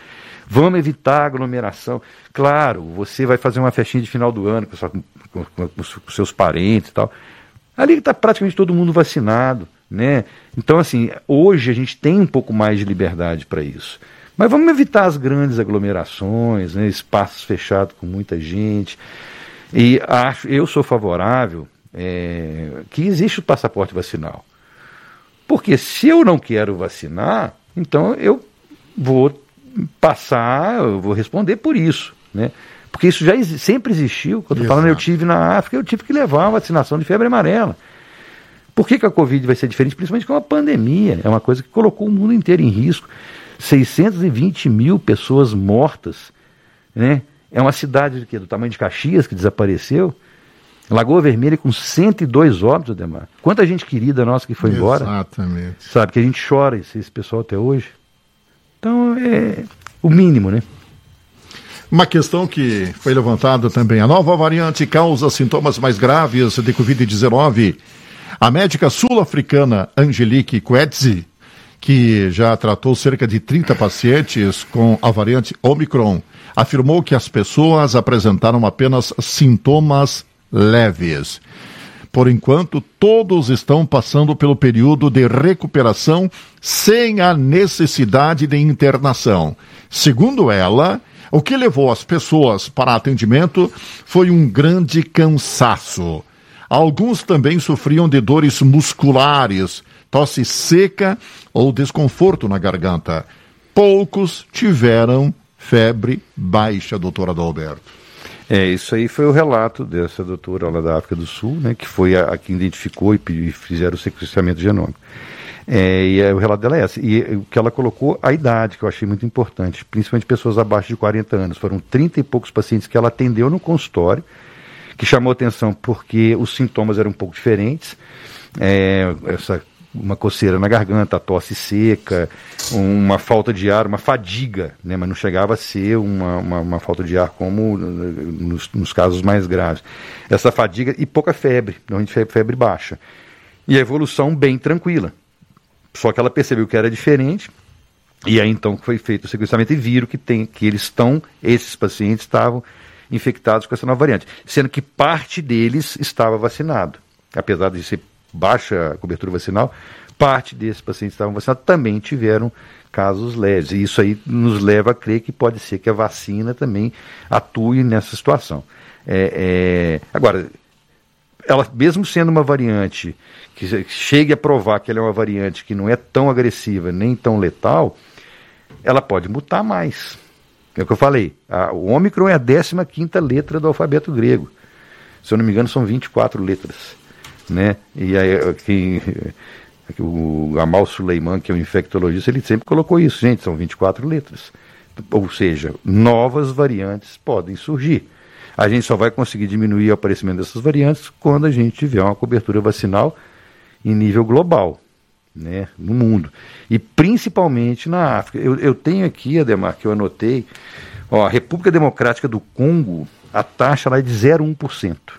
Vamos evitar aglomeração. Claro, você vai fazer uma festinha de final do ano com, sua, com, com, com os seus parentes e tal. Ali está praticamente todo mundo vacinado, né? Então, assim, hoje a gente tem um pouco mais de liberdade para isso. Mas vamos evitar as grandes aglomerações, né? Espaços fechados com muita gente. E acho, eu sou favorável é, que existe o passaporte vacinal. Porque se eu não quero vacinar, então eu vou passar, eu vou responder por isso, né? Porque isso já exi- sempre existiu. Quando eu estou falando, eu tive na África, eu tive que levar uma vacinação de febre amarela. Por que que a Covid vai ser diferente? Principalmente com a pandemia. É uma coisa que colocou o mundo inteiro em risco. seiscentos e vinte mil pessoas mortas, né? É uma cidade do, quê? Do tamanho de Caxias que desapareceu. Lagoa Vermelha com cento e dois óbitos, Ademar. Quanta gente querida nossa que foi embora. Exatamente. Sabe, que a gente chora esse, esse pessoal até hoje. Então, é o mínimo, né? Uma questão que foi levantada também. A nova variante causa sintomas mais graves de covid dezenove. A médica sul-africana Angelique Coetzee, que já tratou cerca de trinta pacientes com a variante Omicron, afirmou que as pessoas apresentaram apenas sintomas leves. Por enquanto, todos estão passando pelo período de recuperação sem a necessidade de internação. Segundo ela, o que levou as pessoas para atendimento foi um grande cansaço. Alguns também sofriam de dores musculares, tosse seca ou desconforto na garganta. Poucos tiveram febre baixa, doutor Adalberto. É, isso aí foi o relato dessa doutora lá da África do Sul, né, que foi a, a que identificou e, e fizeram o sequenciamento genômico. É, e é, o relato dela é esse. E o que ela colocou, a idade, que eu achei muito importante, principalmente pessoas abaixo de quarenta anos. Foram trinta e poucos pacientes que ela atendeu no consultório, que chamou atenção porque os sintomas eram um pouco diferentes. É, essa, uma coceira na garganta, a tosse seca, uma falta de ar, uma fadiga, né, mas não chegava a ser uma, uma, uma falta de ar como nos, nos casos mais graves. Essa fadiga e pouca febre, normalmente febre baixa. E a evolução bem tranquila. Só que ela percebeu que era diferente, e aí então foi feito o sequenciamento e viram que, tem, que eles estão, esses pacientes estavam infectados com essa nova variante, sendo que parte deles estava vacinado. Apesar de ser baixa a cobertura vacinal, parte desses pacientes que estavam vacinados também tiveram casos leves. E isso aí nos leva a crer que pode ser que a vacina também atue nessa situação. É, é... Agora, ela, mesmo sendo uma variante que chegue a provar que ela é uma variante que não é tão agressiva nem tão letal, ela pode mutar mais. É o que eu falei, a, o Ômicron é a décima quinta letra do alfabeto grego. Se eu não me engano, são vinte e quatro letras. Né? E aí, quem, o Amal Suleiman, que é um infectologista, ele sempre colocou isso, gente, são vinte e quatro letras. Ou seja, novas variantes podem surgir. A gente só vai conseguir diminuir o aparecimento dessas variantes quando a gente tiver uma cobertura vacinal em nível global, né, no mundo. E principalmente na África. Eu, eu tenho aqui, Ademar, que eu anotei, ó, a República Democrática do Congo, a taxa lá é de zero vírgula um por cento.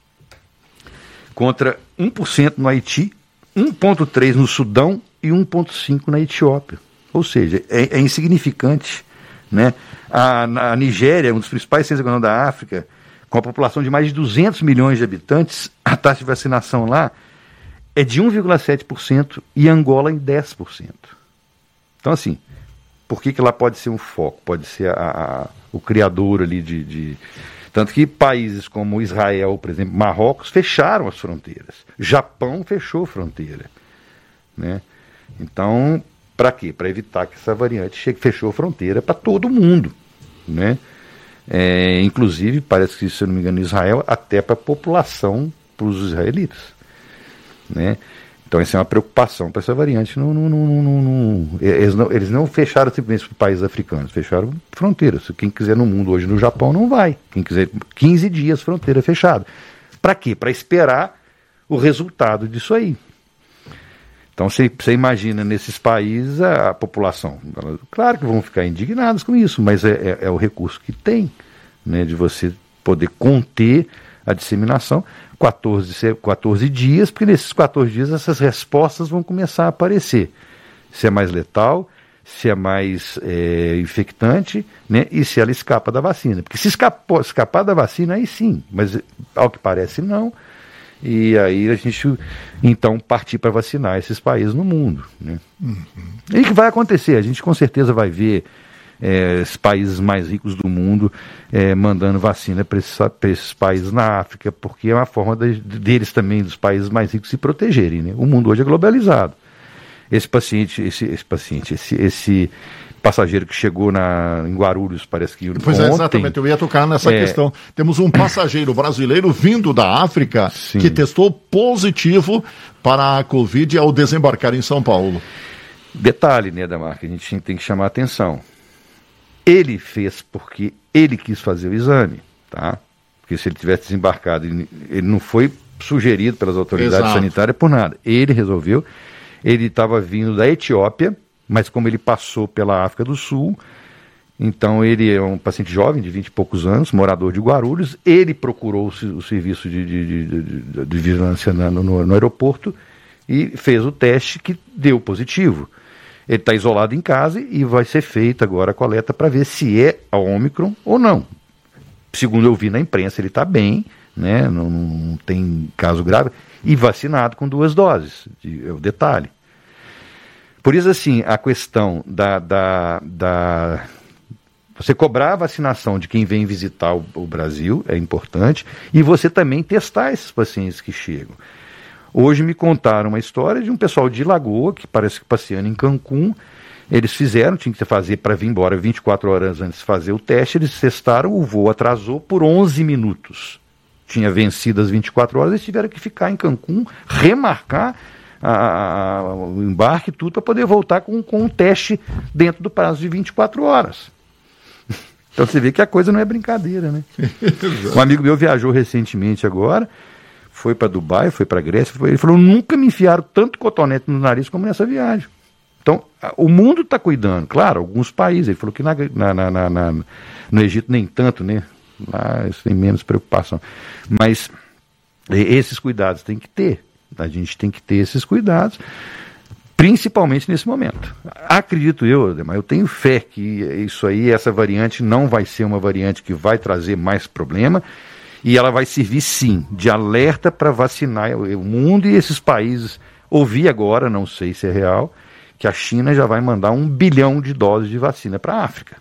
Contra um por cento no Haiti, um vírgula três por cento no Sudão e um vírgula cinco por cento na Etiópia. Ou seja, é, é insignificante. Né? A, a Nigéria, um dos principais centros econômicos da África, com a população de mais de duzentos milhões de habitantes, a taxa de vacinação lá é de um vírgula sete por cento e Angola em dez por cento. Então, assim, por que que lá pode ser um foco? Pode ser a, a, o criador ali de, de... Tanto que países como Israel, por exemplo, Marrocos, fecharam as fronteiras. Japão fechou fronteira. Né? Então, para quê? Para evitar que essa variante chegue, fechou a fronteira para todo mundo. Né? É, inclusive, parece que, se eu não me engano, em Israel, até para a população, para os israelitas. Né? Então, essa é uma preocupação para essa variante. Não, não, não, não, não, eles, não, eles não fecharam simplesmente para países africanos, fecharam fronteiras. Quem quiser no mundo hoje, no Japão, não vai. Quem quiser, quinze dias, fronteira fechada. Para quê? Para esperar o resultado disso aí. Então, você, você imagina nesses países a, a população. Claro que vão ficar indignados com isso, mas é, é, é o recurso que tem, né, de você poder conter a disseminação. quatorze, quatorze dias, porque nesses quatorze dias essas respostas vão começar a aparecer. Se é mais letal, se é mais é, infectante, né, e se ela escapa da vacina. Porque se escapou, escapar da vacina, aí sim, mas ao que parece não. E aí a gente, então, partir para vacinar esses países no mundo. Né? Uhum. E o que vai acontecer? A gente com certeza vai ver é, os países mais ricos do mundo é, mandando vacina para esses, esses países na África, porque é uma forma de, deles também, dos países mais ricos, se protegerem. Né? O mundo hoje é globalizado. Esse paciente, esse, esse paciente, esse, esse passageiro que chegou na, em Guarulhos, parece que Pois ontem, é, exatamente, eu ia tocar nessa é... questão. Temos um passageiro brasileiro vindo da África Sim. que testou positivo para a Covid ao desembarcar em São Paulo. Detalhe, né, Ademar, que a gente tem que chamar a atenção. Ele fez porque ele quis fazer o exame, tá? Porque se ele tivesse desembarcado, ele não foi sugerido pelas autoridades Exato. sanitárias por nada. Ele resolveu. Ele estava vindo da Etiópia, mas como ele passou pela África do Sul, então ele é um paciente jovem, de vinte e poucos anos, morador de Guarulhos, ele procurou o, o serviço de, de, de, de, de vigilância no, no, no aeroporto e fez o teste que deu positivo. Ele está isolado em casa e vai ser feita agora a coleta para ver se é a Ômicron ou não. Segundo eu vi na imprensa, ele está bem, né? não, não tem caso grave, e vacinado com duas doses, é o detalhe. Por isso, assim, a questão da, da, da... Você cobrar a vacinação de quem vem visitar o, o Brasil é importante, e você também testar esses pacientes que chegam. Hoje me contaram uma história de um pessoal de Lagoa, que parece que passeando em Cancún, eles fizeram, tinha que fazer para vir embora vinte e quatro horas antes de fazer o teste, eles testaram, o voo atrasou por onze minutos. Tinha vencido as vinte e quatro horas, eles tiveram que ficar em Cancún, remarcar a, a, a, o embarque e tudo para poder voltar com, com um teste dentro do prazo de vinte e quatro horas. Então você vê que a coisa não é brincadeira, né? Um amigo meu viajou recentemente agora, foi para Dubai, foi para Grécia, foi, ele falou, nunca me enfiaram tanto cotonete no nariz como nessa viagem. Então, a, o mundo está cuidando, claro, alguns países, ele falou que na, na, na, na, no Egito nem tanto, né? Lá eles têm menos preocupação. Mas esses cuidados tem que ter. A gente tem que ter esses cuidados, principalmente nesse momento. Acredito eu, Ademar, eu tenho fé que isso aí, essa variante não vai ser uma variante que vai trazer mais problema, e ela vai servir sim de alerta para vacinar o mundo e esses países. Ouvi agora, não sei se é real, que a China já vai mandar um bilhão de doses de vacina para a África.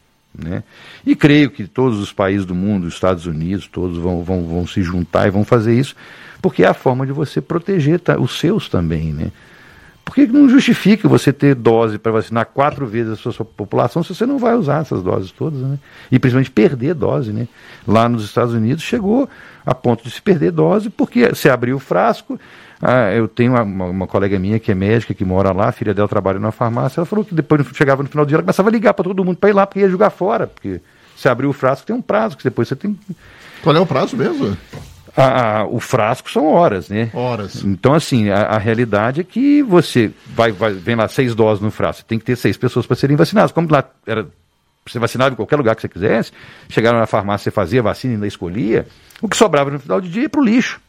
Né? E creio que todos os países do mundo, os Estados Unidos, todos vão, vão, vão se juntar e vão fazer isso, porque é a forma de você proteger tá, os seus também, né? Porque não justifica você ter dose para vacinar quatro vezes a sua, sua população se você não vai usar essas doses todas, né? E principalmente perder dose, né? Lá nos Estados Unidos chegou a ponto de se perder dose, porque você abriu o frasco. Ah, eu tenho uma, uma, uma colega minha que é médica, que mora lá, a filha dela trabalha na farmácia, ela falou que depois chegava no final do dia, ela começava a ligar para todo mundo para ir lá, porque ia jogar fora, porque você abriu o frasco, tem um prazo, que depois você tem... Qual é o prazo mesmo? A, a, o frasco são horas, né? Horas. Então, assim, a, a realidade é que você vai, vai, vem lá seis doses no frasco, tem que ter seis pessoas para serem vacinadas. Como lá era, você vacinava em qualquer lugar que você quisesse, chegaram na farmácia, você fazia a vacina e ainda escolhia, o que sobrava no final do dia ia para o lixo.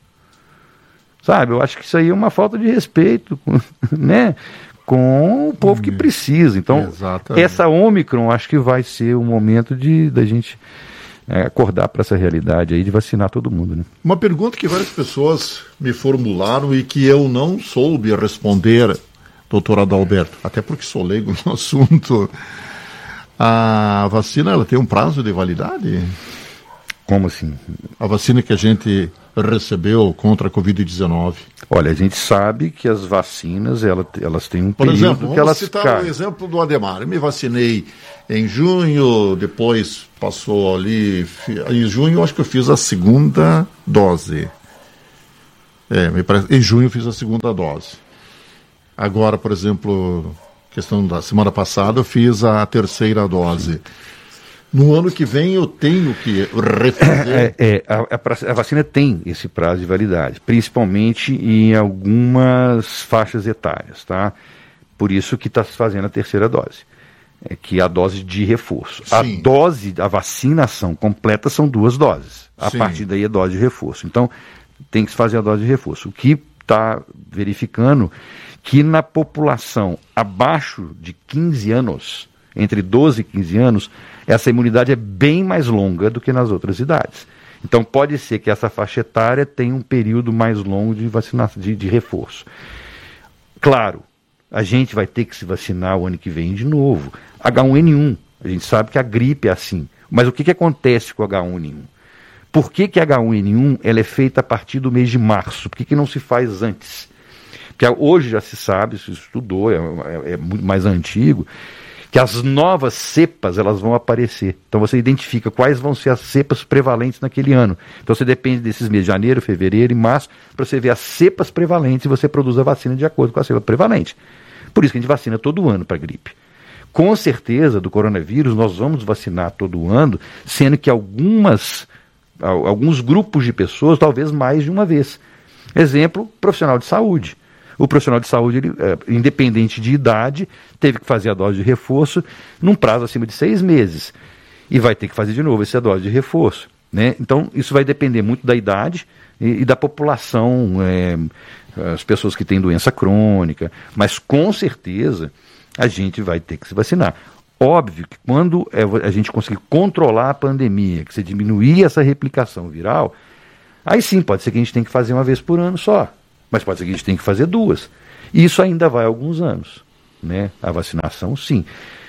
Sabe, eu acho que isso aí é uma falta de respeito, né, com o povo que precisa. Então, Exatamente. Essa Ômicron, acho que vai ser o momento de da gente é, acordar para essa realidade aí de vacinar todo mundo, né? Uma pergunta que várias pessoas me formularam e que eu não soube responder, doutor Adalberto, até porque sou leigo no assunto. A vacina, ela tem um prazo de validade? Como assim? A vacina que a gente recebeu contra a covid dezenove. Olha, a gente sabe que as vacinas, elas, elas têm um Por período exemplo, que elas citar caem. o exemplo do Ademar. Eu me vacinei em junho, depois passou ali... Em junho, eu acho que eu fiz a segunda dose. É, me parece, em junho eu fiz a segunda dose. Agora, por exemplo, questão da semana passada, eu fiz a terceira dose. No ano que vem eu tenho que refazer. É, é, a, a, a vacina tem esse prazo de validade, principalmente em algumas faixas etárias, tá? Por isso que está se fazendo a terceira dose, é, que é a dose de reforço. Sim. A dose, a vacinação completa são duas doses. A Sim. partir daí é dose de reforço. Então, tem que se fazer a dose de reforço. O que está verificando que na população abaixo de quinze anos, entre doze e quinze anos, essa imunidade é bem mais longa do que nas outras idades. Então pode ser que essa faixa etária tenha um período mais longo de vacinação, de, de reforço. Claro, a gente vai ter que se vacinar o ano que vem de novo. H um N um, a gente sabe que a gripe é assim. Mas o que, que acontece com o H um N um? Por que, que a H um N um ela é feita a partir do mês de março? Por que, que não se faz antes? Porque hoje já se sabe, se estudou, é, é, é muito mais antigo, que as novas cepas elas vão aparecer. Então você identifica quais vão ser as cepas prevalentes naquele ano. Então você depende desses meses, janeiro, fevereiro e março, para você ver as cepas prevalentes e você produz a vacina de acordo com a cepa prevalente. Por isso que a gente vacina todo ano para gripe. Com certeza, do coronavírus, nós vamos vacinar todo ano, sendo que algumas, alguns grupos de pessoas, talvez mais de uma vez. Exemplo, profissional de saúde. O profissional de saúde, ele, é, independente de idade, teve que fazer a dose de reforço num prazo acima de seis meses. E vai ter que fazer de novo essa dose de reforço. Né? Então, isso vai depender muito da idade e, e da população, é, as pessoas que têm doença crônica. Mas, com certeza, a gente vai ter que se vacinar. Óbvio que quando é, a gente conseguir controlar a pandemia, que você diminuir essa replicação viral, aí sim, pode ser que a gente tenha que fazer uma vez por ano só. Mas pode ser que a gente tenha que fazer duas. E isso ainda vai alguns anos. Né? A vacinação, sim.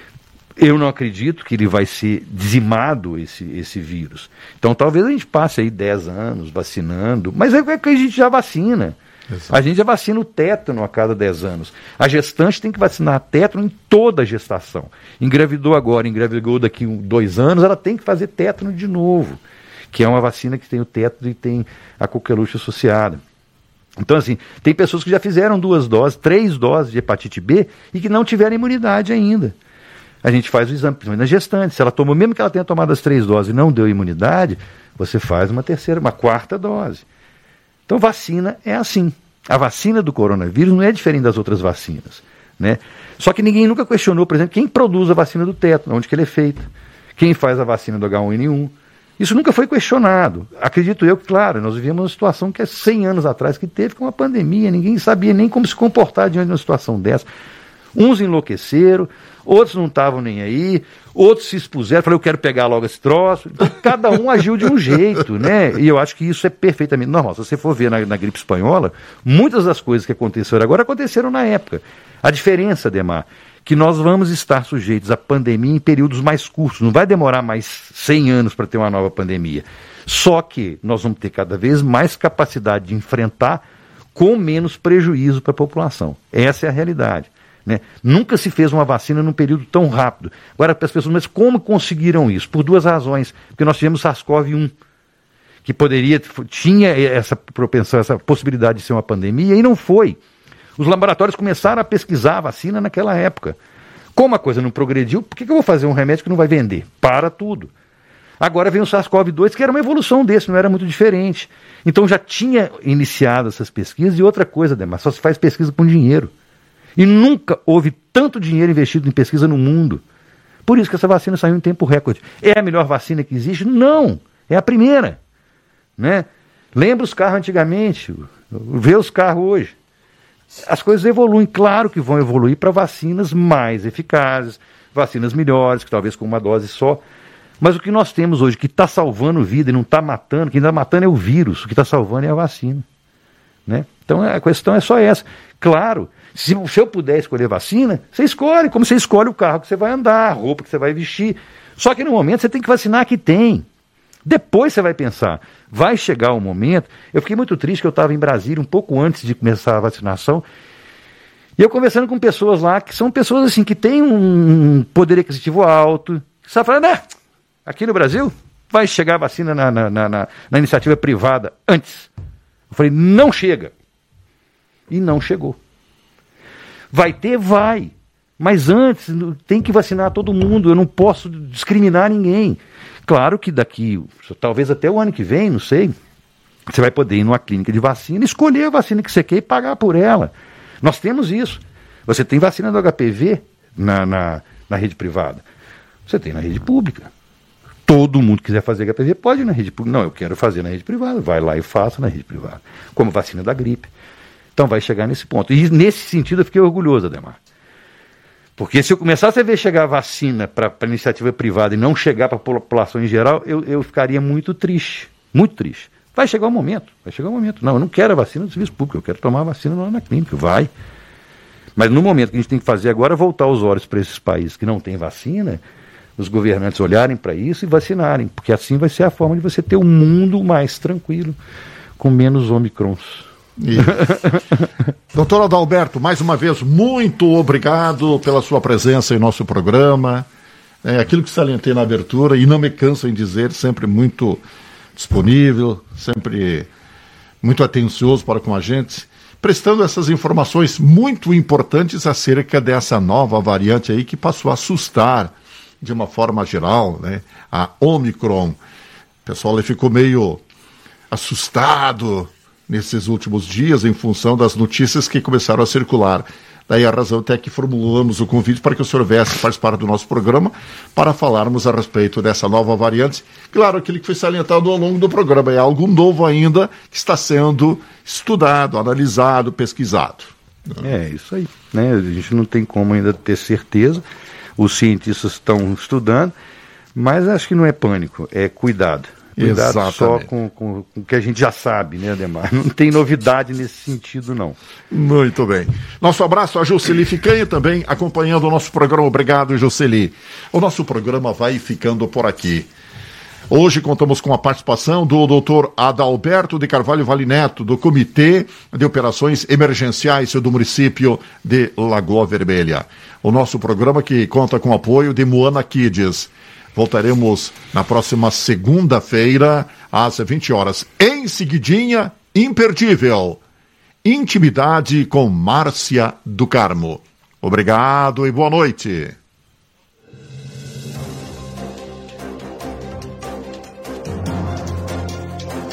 Eu não acredito que ele vai ser dizimado, esse, esse vírus. Então talvez a gente passe aí dez anos vacinando, mas é que a gente já vacina. Exato. A gente já vacina o tétano a cada dez anos. A gestante tem que vacinar tétano em toda a gestação. Engravidou agora, engravidou daqui a dois anos, ela tem que fazer tétano de novo. Que é uma vacina que tem o tétano e tem a coqueluche associada. Então, assim, tem pessoas que já fizeram duas doses, três doses de hepatite B e que não tiveram imunidade ainda. A gente faz o exame, principalmente na gestante. Se ela tomou, mesmo que ela tenha tomado as três doses e não deu imunidade, você faz uma terceira, uma quarta dose. Então, vacina é assim. A vacina do coronavírus não é diferente das outras vacinas. Né? Só que ninguém nunca questionou, por exemplo, quem produz a vacina do tétano, onde que ele é feito, quem faz a vacina do H um N um. Isso nunca foi questionado. Acredito eu que, claro, nós vivemos uma situação que é cem anos atrás, que teve com uma pandemia, ninguém sabia nem como se comportar diante de uma situação dessa. Uns enlouqueceram, outros não estavam nem aí, outros se expuseram, falaram, eu quero pegar logo esse troço. Então, cada um agiu de um jeito, né? E eu acho que isso é perfeitamente normal. Se você for ver na, na gripe espanhola, muitas das coisas que aconteceram agora aconteceram na época. A diferença, Ademar, que nós vamos estar sujeitos à pandemia em períodos mais curtos. Não vai demorar mais cem anos para ter uma nova pandemia. Só que nós vamos ter cada vez mais capacidade de enfrentar com menos prejuízo para a população. Essa é a realidade. Né? Nunca se fez uma vacina num período tão rápido. Agora, para as pessoas, mas como conseguiram isso? Por duas razões. Porque nós tivemos SARS-CoV um, que poderia, tinha essa propensão, essa possibilidade de ser uma pandemia, e não foi. Os laboratórios começaram a pesquisar a vacina naquela época. Como a coisa não progrediu, por que eu vou fazer um remédio que não vai vender? Para tudo. Agora vem o SARS-CoV dois, que era uma evolução desse, não era muito diferente. Então já tinha iniciado essas pesquisas. E outra coisa, Ademar, só se faz pesquisa com dinheiro. E nunca houve tanto dinheiro investido em pesquisa no mundo. Por isso que essa vacina saiu em tempo recorde. É a melhor vacina que existe? Não. É a primeira. Né? Lembra os carros antigamente, vê os carros hoje. As coisas evoluem, claro que vão evoluir para vacinas mais eficazes, vacinas melhores, que talvez com uma dose só. Mas o que nós temos hoje, que está salvando vida e não está matando, quem está matando é o vírus, o que está salvando é a vacina. Né? Então a questão é só essa. Claro, se, se eu puder escolher vacina, você escolhe, como você escolhe o carro que você vai andar, a roupa que você vai vestir. Só que no momento você tem que vacinar que tem. Depois você vai pensar, vai chegar o momento. Eu fiquei muito triste que eu estava em Brasília um pouco antes de começar a vacinação, e eu conversando com pessoas lá, que são pessoas assim, que têm um poder aquisitivo alto, que estão falando, né, aqui no Brasil vai chegar a vacina na, na, na, na, na iniciativa privada antes. Eu falei, não chega. E não chegou. Vai ter? Vai. Mas antes, tem que vacinar todo mundo, eu não posso discriminar ninguém. Claro que daqui, talvez até o ano que vem, não sei, você vai poder ir numa clínica de vacina, escolher a vacina que você quer e pagar por ela. Nós temos isso. Você tem vacina do H P V na, na, na rede privada. Você tem na rede pública. Todo mundo que quiser fazer H P V pode ir na rede pública. Não, eu quero fazer na rede privada. Vai lá e faça na rede privada. Como vacina da gripe. Então vai chegar nesse ponto. E nesse sentido eu fiquei orgulhoso, Ademar. Porque se eu começasse a ver chegar a vacina para a iniciativa privada e não chegar para a população em geral, eu, eu ficaria muito triste, muito triste. Vai chegar o momento, vai chegar o momento. Não, eu não quero a vacina do serviço público, eu quero tomar a vacina lá na clínica, vai. Mas no momento que a gente tem que fazer agora é voltar os olhos para esses países que não têm vacina, os governantes olharem para isso e vacinarem, porque assim vai ser a forma de você ter um mundo mais tranquilo, com menos omicrons. Doutor Adalberto, mais uma vez, muito obrigado pela sua presença em nosso programa. É aquilo que salientei na abertura, e não me canso em dizer, sempre muito disponível, sempre muito atencioso para com a gente, prestando essas informações muito importantes acerca dessa nova variante aí que passou a assustar de uma forma geral, né? A Omicron. O pessoal ali ficou meio assustado nesses últimos dias, em função das notícias que começaram a circular. Daí a razão até que formulamos o convite para que o senhor viesse participar do nosso programa para falarmos a respeito dessa nova variante. Claro, aquilo que foi salientado ao longo do programa é algo novo ainda, que está sendo estudado, analisado, pesquisado. É, isso aí. Né? A gente não tem como ainda ter certeza, os cientistas estão estudando, mas acho que não é pânico, é cuidado. Cuidado Exatamente. Só com, com, com o que a gente já sabe, né, Ademar? Não tem novidade nesse sentido, não. Muito bem. Nosso abraço a Jocely Ficanha também, acompanhando o nosso programa. Obrigado, Jocely. O nosso programa vai ficando por aqui. Hoje contamos com a participação do doutor Adalberto de Carvalho Vale Neto, do Comitê de Operações Emergenciais do município de Lagoa Vermelha. O nosso programa que conta com o apoio de Moana Kids. Voltaremos na próxima segunda-feira, às vinte horas. Em seguidinha, imperdível. Intimidade com Márcia do Carmo. Obrigado e boa noite.